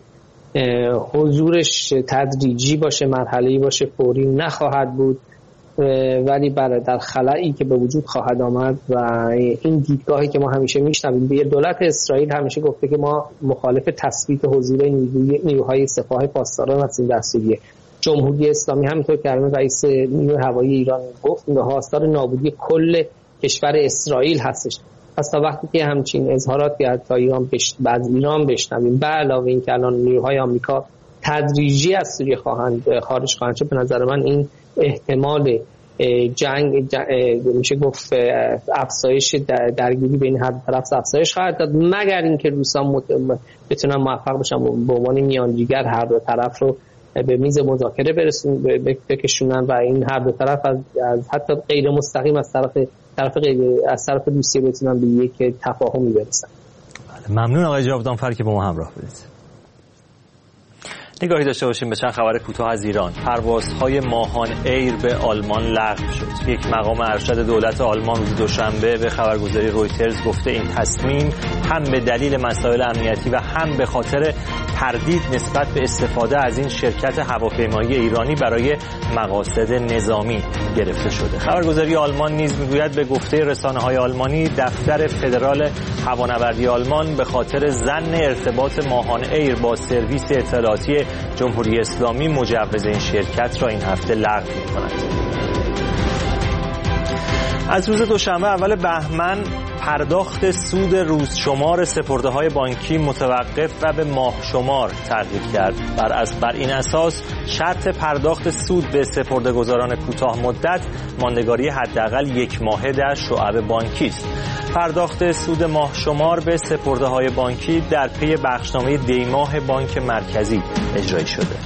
حضورش تدریجی باشه، مرحله‌ای باشه، فوری نخواهد بود، ولی برای در خلایی که به وجود خواهد آمد و این دیدگاهی که ما همیشه میشنویم، به دولت اسرائیل همیشه گفته که ما مخالف تثبیت حضور نیروهای سپاه پاسداران هستیم در سوریه. جمهوری اسلامی همینطور که رئیس نیروی هوایی ایران گفت به خواستار نابودی کل کشور اسرائیل هستش. پس تا وقتی که همچین اظهاراتی از ایران بش... از ایران بشنویم، به علاوه این که الان نیروهای آمریکا تدریجی از سوریه خواهند خارج خواهند شد، به نظر من این احتمال جنگ, جنگ میشه گفت افزایش درگیری بین هر طرف افزایش خواهد داد، مگر اینکه روسا مت... بتونن موفق بشن به عنوان میانجیگر هر دو طرف رو به میز مذاکره برسون بکشونن و این هر دو طرف از, از حتی غیر مستقیم از طرف طرف غیر از طرف روسیه بتونن به یک تفاهمی برسن. ممنون آقای جاودانفر که با ما همراه بودید. نگاهی داشته باشیم به چند خبر کوتاه از ایران. پروازهای ماهان ایر به آلمان لغو شد. یک مقام ارشد دولت آلمان روز دوشنبه به خبرگزاری رویترز گفته این تصمیم هم به دلیل مسائل امنیتی و هم به خاطر تردید نسبت به استفاده از این شرکت هواپیمایی ایرانی برای مقاصد نظامی گرفته شده. خبرگزاری آلمان نیز میگوید به گفته رسانه‌های آلمانی دفتر فدرال هوانوردی آلمان به خاطر ظن ارتباط ماهان ایر با سرویس اطلاعاتی جمهوری اسلامی مجوز این شرکت را این هفته لغو می‌کند. از روز دوشنبه اول بهمن پرداخت سود روز شمار سپرده‌های بانکی متوقف و به ماه شمار تغییر کرد. بر از بر این اساس شرط پرداخت سود به سپرده‌گذاران کوتاه مدت ماندگاری حداقل یک ماهه در شعب بانکی است. پرداخت سود ماه شمار به سپرده‌های بانکی در پی بخشنامه دیماه بانک مرکزی اجرایی شده.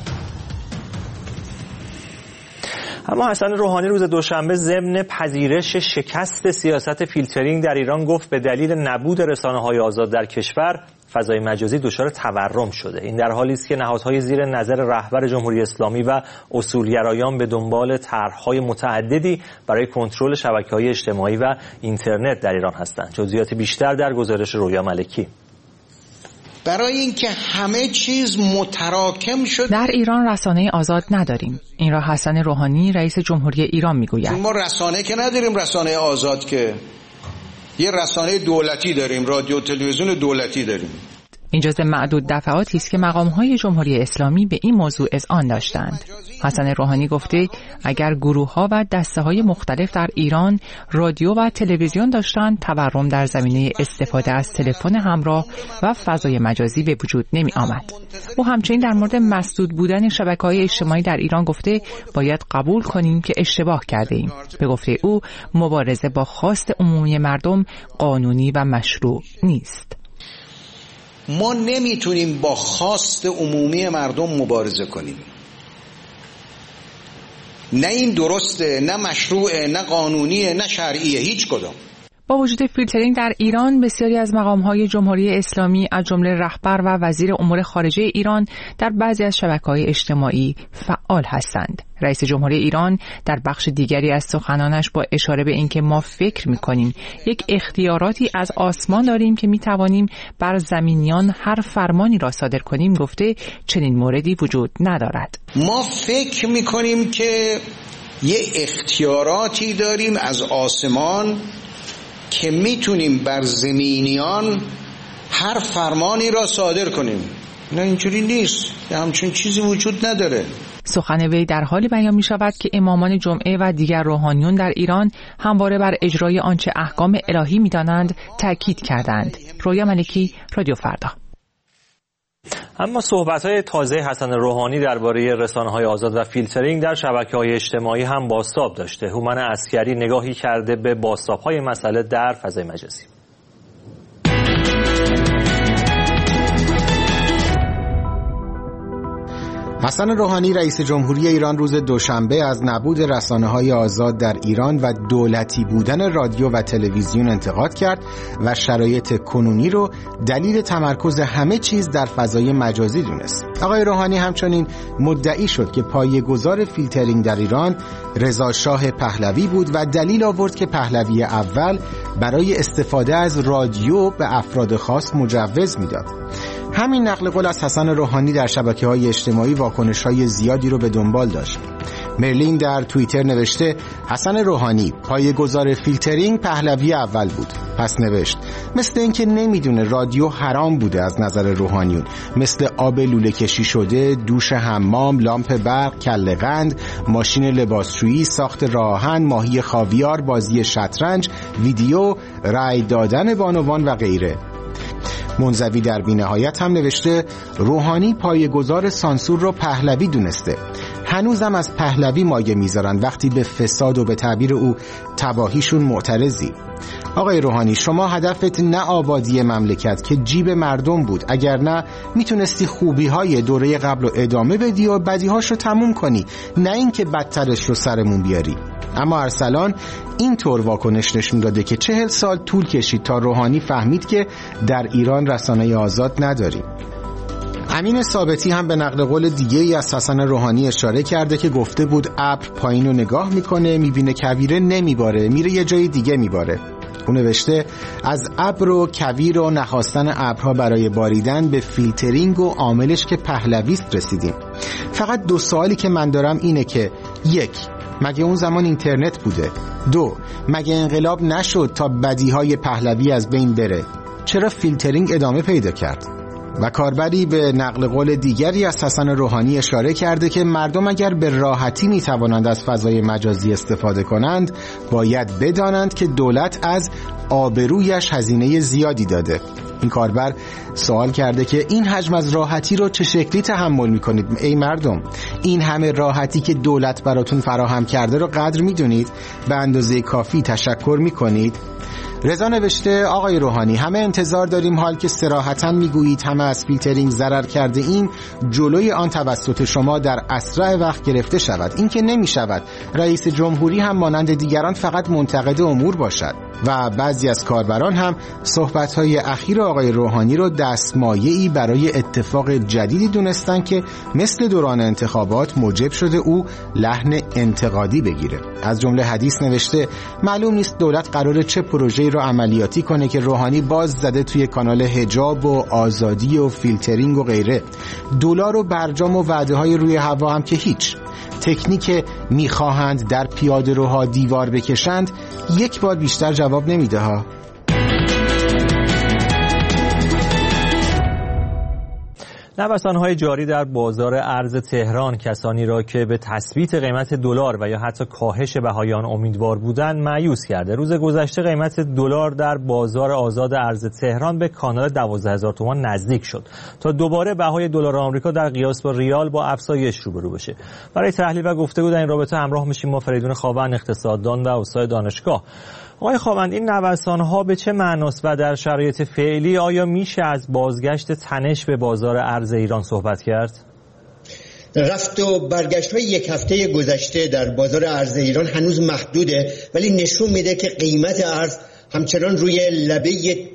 اما حسن روحانی روز دوشنبه ضمن پذیرش شکست سیاست فیلترینگ در ایران گفت به دلیل نبود رسانه‌های آزاد در کشور فضای مجازی دچار تورم شده. این در حالی است که نهادهای زیر نظر رهبر جمهوری اسلامی و اصولگرایان به دنبال طرح‌های متعددی برای کنترل شبکه‌های اجتماعی و اینترنت در ایران هستند. جزئیات بیشتر در گزارش رویا ملکی. برای اینکه همه چیز متراکم شد در ایران رسانه آزاد نداریم. این را حسن روحانی رئیس جمهوری ایران میگوید. ما رسانه که نداریم، رسانه آزاد که یه رسانه دولتی داریم، رادیو تلویزیون دولتی داریم. این جزو معدود دفعاتی است که مقام‌های جمهوری اسلامی به این موضوع اذعان داشتند. حسن روحانی گفته اگر گروه‌ها و دسته‌های مختلف در ایران رادیو و تلویزیون داشتند، تورم در زمینه استفاده از تلفن همراه و فضای مجازی به وجود نمی آمد. او همچنین در مورد مسدود بودن شبکه‌های اجتماعی در ایران گفته باید قبول کنیم که اشتباه کرده ایم. به گفته او مبارزه با خواست عمومی مردم قانونی و مشروع نیست. ما نمیتونیم با خواست عمومی مردم مبارزه کنیم. نه این درسته، نه مشروعه، نه قانونیه، نه شرعیه، هیچ کدام. با وجود فیلترینگ در ایران، بسیاری از مقام‌های جمهوری اسلامی از جمله رهبر و وزیر امور خارجه ایران در بعضی از شبکه‌های اجتماعی فعال هستند. رئیس جمهوری ایران در بخش دیگری از سخنانش با اشاره به اینکه ما فکر می‌کنیم یک اختیاراتی از آسمان داریم که می‌توانیم بر زمینیان هر فرمانی را صادر کنیم گفته چنین موردی وجود ندارد. ما فکر می‌کنیم که یه اختیاراتی داریم از آسمان که میتونیم بر زمینیان هر فرمانی را صادر کنیم. نه اینجوری نیست، همچون چیزی وجود نداره. سخن وی در حالی بیان می شود که امامان جمعه و دیگر روحانیون در ایران همواره بر اجرای آنچه احکام الهی می دانند تأکید کردند. رویا ملکی، رادیو فردا. اما صحبت‌های تازه حسن روحانی درباره رسانه‌های آزاد و فیلترینگ در شبکه‌های اجتماعی هم بازتاب داشته. هومن عسکری نگاهی کرده به بازتاب‌های مسئله در فضای مجازی. حسن روحانی رئیس جمهوری ایران روز دوشنبه از نبود رسانه‌های آزاد در ایران و دولتی بودن رادیو و تلویزیون انتقاد کرد و شرایط کنونی رو دلیل تمرکز همه چیز در فضای مجازی دونست. آقای روحانی همچنین مدعی شد که پایه‌گذار فیلترینگ در ایران رضا شاه پهلوی بود و دلیل آورد که پهلوی اول برای استفاده از رادیو به افراد خاص مجوز میداد. همین نقل قول از حسن روحانی در شبکه‌های اجتماعی واکنش‌های زیادی رو به دنبال داشت. مرلین در توییتر نوشته حسن روحانی پایه‌گذار فیلترینگ پهلوی اول بود. پس نوشت مثل اینکه نمیدونه رادیو حرام بوده از نظر روحانیون، مثل آب لوله کشی شده، دوش حمام، لامپ برق، کله قند، ماشین لباسشویی، ساخت راهن، ماهی خاویار، بازی شطرنج، ویدیو، رای دادن بانوان و غیره. منزوی در بی‌نهایت هم نوشته روحانی پایه‌گذار سانسور رو پهلوی دونسته. هنوزم از پهلوی مایه میذارن وقتی به فساد و به تعبیر او تباهیشون معترضی. آقای روحانی شما هدفت نه آبادی مملکت که جیب مردم بود، اگر نه میتونستی خوبی های دوره قبل رو ادامه بدی و بدیهاش رو تموم کنی، نه اینکه بدترش رو سرمون بیاری. اما ارسلان این طور واکنش نشون داده که چهل سال طول کشید تا روحانی فهمید که در ایران رسانه آزاد نداریم. امین ثابتی هم به نقل قول دیگه ای از حسن روحانی اشاره کرده که گفته بود ابر پایین رو نگاه میکنه، میبینه کویره نمیباره، میره یه جای دیگه میباره. اون نوشته از ابر و کویر و نخواستن ابرها برای باریدن به فیلترینگ و عاملش که پهلویست رسیدیم. فقط دو سوالی که من دارم اینه که یک، مگه اون زمان اینترنت بوده؟ دو، مگه انقلاب نشد تا بدیهای پهلوی از بین بره؟ چرا فیلترینگ ادامه پیدا کرد؟ و کاربری به نقل قول دیگری از حسن روحانی اشاره کرده که مردم اگر به راحتی میتوانند از فضای مجازی استفاده کنند، باید بدانند که دولت از آبرویش هزینه زیادی داده. این کاربر سوال کرده که این حجم از راحتی رو چه شکلی تحمل میکنید؟ ای مردم، این همه راحتی که دولت براتون فراهم کرده رو قدر میدونید؟ به اندازه کافی تشکر میکنید؟ رضا نوشته آقای روحانی همه انتظار داریم حال که صراحتاً میگویید همه از فیلترینگ ضرر کرده ایم، جلوی آن توسط شما در اسرع وقت گرفته شود. این که نمی شود. رئیس جمهوری هم مانند دیگران فقط منتقد امور باشد. و بعضی از کاربران هم صحبت‌های اخیر آقای روحانی رو دستمایه‌ای برای اتفاق جدیدی دونستن که مثل دوران انتخابات موجب شده او لحن انتقادی بگیره. از جمله حدیث نوشته معلوم نیست دولت قراره چه پروژه‌ای رو عملیاتی کنه که روحانی باز زده توی کانال حجاب و آزادی و فیلترینگ و غیره. دلار و برجام و وعده‌های روی هوا هم که هیچ. تکنیک میخواهند در پیاده روها دیوار بکشند یک بار بیشتر جواب نمیده ها. نوسان‌های جاری در بازار ارز تهران کسانی را که به تثبیت قیمت دلار و یا حتی کاهش بهای آن امیدوار بودند مایوس کرده. روز گذشته قیمت دلار در بازار آزاد ارز تهران به کانال دوازده هزار تومان نزدیک شد تا دوباره بهای دلار آمریکا در قیاس با ریال با افزایش روبرو بشه. برای تحلیل و گفتگو در این رابطه همراه میشیم ما فریدون خاوند، اقتصاددان و استاد دانشگاه. آقای خاوند، این نوسان‌ها به چه معناست و در شرایط فعلی آیا میشه از بازگشت تنش به بازار ارز ایران صحبت کرد؟ رفت و برگشت‌های یک هفته گذشته در بازار ارز ایران هنوز محدوده، ولی نشون میده که قیمت ارز همچنان روی لبه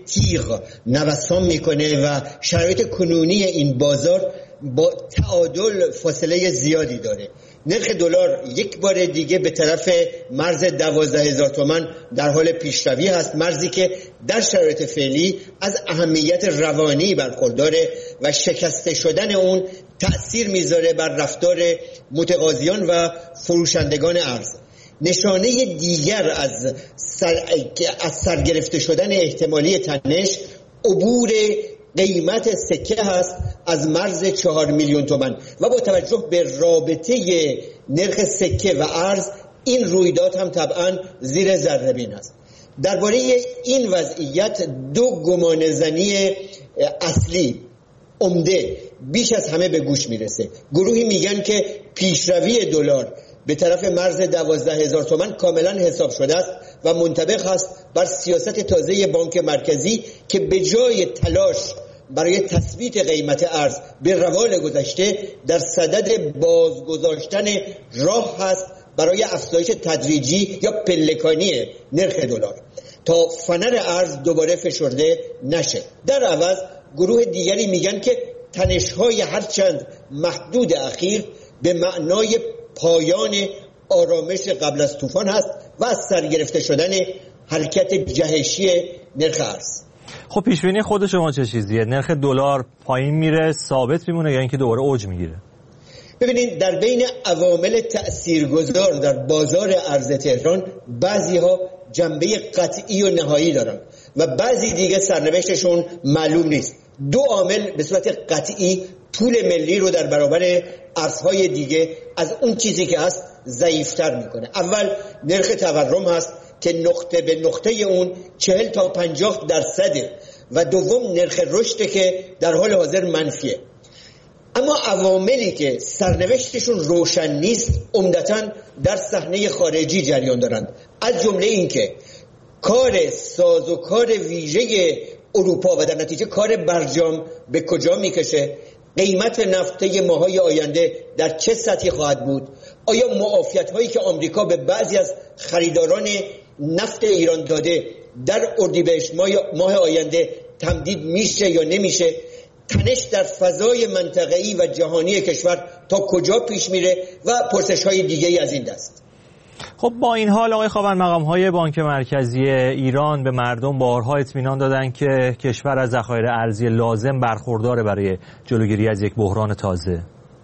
تیغ نوسان میکنه و شرایط کنونی این بازار با تعادل فاصله زیادی داره. نرخ دلار یک بار دیگه به طرف مرز دوازده هزار تومان در حال پیشروی هست، مرزی که در شرایط فعلی از اهمیت روانی برخورداره و شکسته شدن اون تأثیر میذاره بر رفتار متقاضیان و فروشندگان ارز. نشانه دیگر از سر... از سرگرفته شدن احتمالی تنش عبور قیمت سکه هست از مرز چهار میلیون تومان و با توجه به رابطه نرخ سکه و ارز این رویداد هم طبعا زیر ذره‌بین است. درباره این وضعیت دو گمانه‌زنی اصلی عمده بیش از همه به گوش میرسه. گروهی میگن که پیشروی دلار به طرف مرز دوازده هزار تومان کاملا حساب شده است و منطبق است بر سیاست تازه بانک مرکزی که به جای تلاش برای تثبیت قیمت ارز به روال گذشته در صدد بازگذاشتن راه هست برای افزایش تدریجی یا پلکانی نرخ دلار تا فنر ارز دوباره فشرده نشه. در عوض گروه دیگری میگن که تنش‌های هرچند محدود اخیر به معنای پایان آرامش قبل از طوفان هست و از سرگرفته شدن حرکت جهشی نرخ ارز. خب پیشبینی خود شما چه چیزیه؟ نرخ دلار پایین میره ثابت میمونه یا اینکه دوباره اوج میگیره؟ ببینید، در بین عوامل تأثیرگذار در بازار ارز تهران بعضی ها جنبه قطعی و نهایی دارن و بعضی دیگه سرنوشتشون معلوم نیست. دو عامل به صورت قطعی پول ملی رو در برابر ارزهای دیگه از اون چیزی که هست ضعیفتر میکنه. اول نرخ تورم هست که نقطه به نقطه اون چهل تا پنجاه درصده و دوم نرخ رشد که در حال حاضر منفیه. اما عواملی که سرنوشتشون روشن نیست عمدتاً در صحنه خارجی جریان دارند، از جمله این که کار سازوکار ویژه اروپا و در نتیجه کار برجام به کجا میکشه، قیمت نفت ماهای آینده در چه سطحی خواهد بود، آیا معافیت هایی که آمریکا به بعضی از خریداران نفت ایران داده در اردیبهشت ماه آینده تمدید میشه یا نمیشه، تنش در فضای منطقه‌ای و جهانی کشور تا کجا پیش میره و پرسش های دیگه از این دست. خب با این حال آقای خاوند، مقام‌های بانک مرکزی ایران به مردم بارها اطمینان دادن که کشور از ذخایر ارزی لازم برخورداره برای جلوگیری از یک بحران تازه.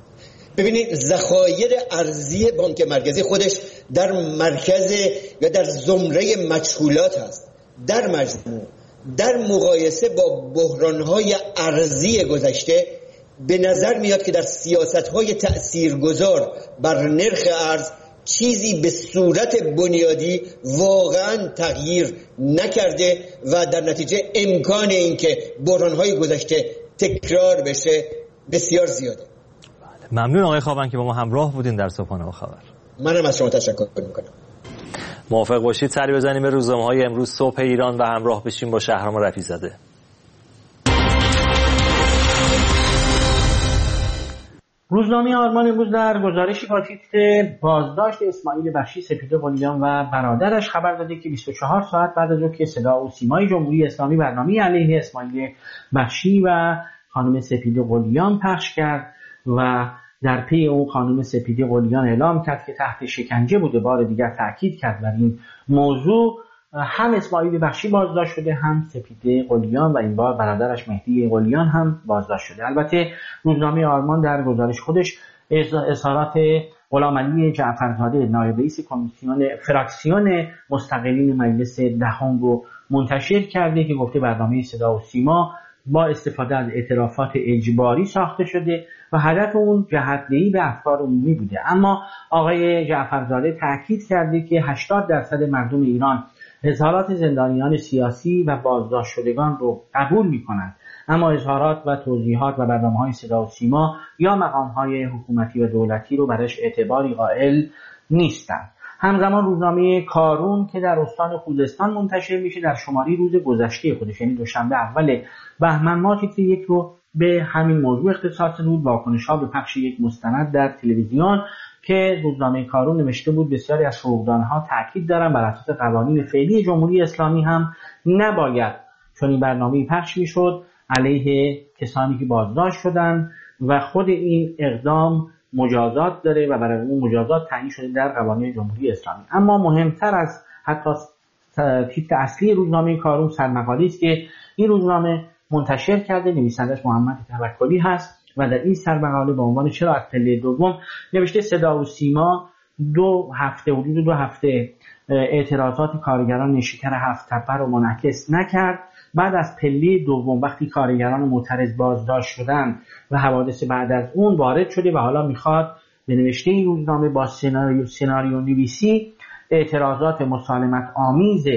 ببینید، ذخایر ارزی بانک مرکزی خودش در مرکز یا در زمره مجهولات هست. در مجموع در مقایسه با بحران‌های ارزی گذشته به نظر میاد که در سیاست‌های تأثیرگذار بر نرخ ارز چیزی به صورت بنیادی واقعا تغییر نکرده و در نتیجه امکان اینکه بحران‌های گذشته تکرار بشه بسیار زیاده. ممنون آقای خاوند که با ما همراه بودین در صبحانه خبر. منم از شما تشکر میکنم. موافق باشید سری بزنیم به روزنامه‌های امروز صبح ایران و همراه بشیم با شهرام رفیع‌زاده. روزنامه آرمان امروز در گزارشی با تیتر بازداشت اسماعیل بخشی سپیده قلیان و برادرش خبر داده که بیست و چهار ساعت بعد از اینکه صدا و سیمای جمهوری اسلامی برنامه علیه اسماعیل بخشی و خانم سپیده قلیان پخش کرد و در پی او خانم سپیده قلیان اعلام کرد که تحت شکنجه بوده. بار دیگر تاکید کرد بر این موضوع. هم اسماعیل بخشی بازداشت شده، هم سپیده قلیان و این بار برادرش مهدی قلیان هم بازداشت شده. البته روزنامه آرمان در گزارش خودش اظهارات غلامعلی جعفرزاده نایب رئیس کمیسیون فراکسیون مستقلین مجلس دهم رو منتشر کرده که گفته برنامه صدا و سیما با استفاده از اعترافات اجباری ساخته شده و هدف اون جهت‌دهی به افکار عمومی بوده. اما آقای جعفرزاده تاکید کرده که هشتاد درصد مردم ایران اظهارات زندانیان سیاسی و بازداشت شدگان رو قبول می‌کنند، اما اظهارات و توضیحات و برنامه‌های صدا و سیما یا مقام‌های حکومتی و دولتی رو برایش اعتباری قائل نیستند. همزمان روزنامه کارون که در استان خوزستان منتشر میشه در شماره روز گذشته خودش، یعنی دوشنبه اول بهمن ماه، تیتر یک رو به همین موضوع اختصاص بود، واکنش‌ها به پخش یک مستند در تلویزیون که روزنامه کارون نوشته بود بسیاری از حقوقدانها تاکید دارن بر اساس قوانین فعلی جمهوری اسلامی هم نباید چون این برنامه پخش میشد علیه کسانی که بازداشت شدن و خود این اقدام مجازات داره و برای اون مجازات تعیین شده در قوانین جمهوری اسلامی. اما مهمتر از حتی تیتر اصلی روزنامه کارون سرمقاله است که این روزنامه منتشر کرده، نویسندش محمد توکلی هست و در این سرمقاله با عنوان چرا از پله دوم نوشته صدا و سیما دو هفته حدود دو هفته اعتراضات کارگران نیشکر هفت تپه رو منعکس نکرد. بعد از پله دوم وقتی کارگران معترض بازداشت شدن و حوادث بعد از اون وارد شده و حالا میخواد به نوشته این روزنامه با سناریو سناریو نویسی اعتراضات مسالمت آمیز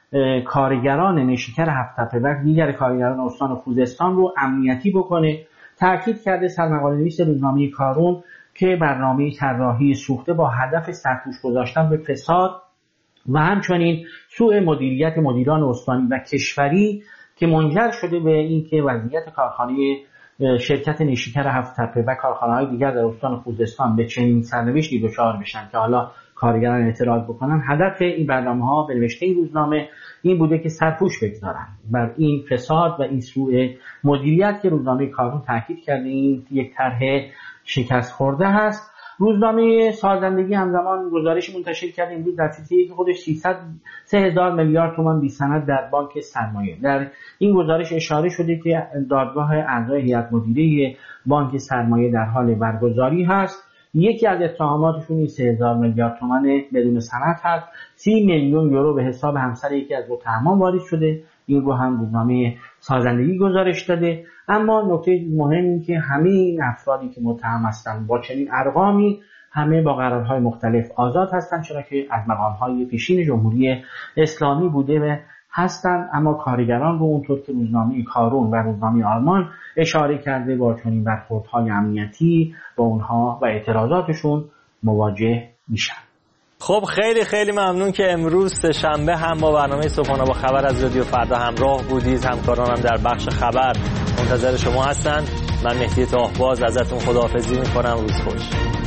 کارگران نیشکر هفت تپه و دیگر کارگران استان خوزستان رو امنیتی بکنه. تاکید کرده سرمقاله نویس روزنامه کارون که برنامه طراحی سوخته با هدف سرپوش گذاشتن به فساد و همچنین سوء مدیریت مدیران استانی و کشوری که منجر شده به اینکه وضعیت کارخانه شرکت نیشکر هفت تپه و کارخانه‌های دیگر در استان خوزستان به چنین سرنوشتی دچار بشن که حالا کارگران اعتراض بکنن. هدف این برنامه‌ها به نوشته این روزنامه این بوده که سرپوش بگذارن بر این فساد و این سوء مدیریت که روزنامه کارون تاکید کرده این یک طرح شکست خورده هست. روزنامه سازندگی همزمان گزارش منتشر کرده امروز در تیتری که خودش سه هزار میلیارد تومان بی‌سند در بانک سرمایه. در این گزارش اشاره شده که دادگاه اعضای هیئت مدیره بانک سرمایه در حال برگزاری هست. یکی از اتهاماتشون این سه هزار میلیارد تومان بدون سند هست. سی میلیون یورو به حساب همسر یکی از متهمان واریز شده. این رو هم روزنامه سازندگی گزارش داده. اما نکته مهم این که همه این افرادی که متهم هستند با چنین ارقامی همه با قرارهای مختلف آزاد هستند، چرا که از مقامهای پیشین جمهوری اسلامی بوده و هستند. اما کارگران رو اونطور که روزنامه کارون و روزنامه آرمان اشاره کرده با چنین برخوردهای امنیتی با اونها و اعتراضاتشون مواجه میشن. خب خیلی خیلی ممنون که امروز شنبه هم با برنامه صبحانه با خبر از رادیو فردا همراه بودید. همکارانم در بخش خبر منتظر شما هستند. من مهدی طاهباز ازتون خداحافظی میکنم. روز خوش.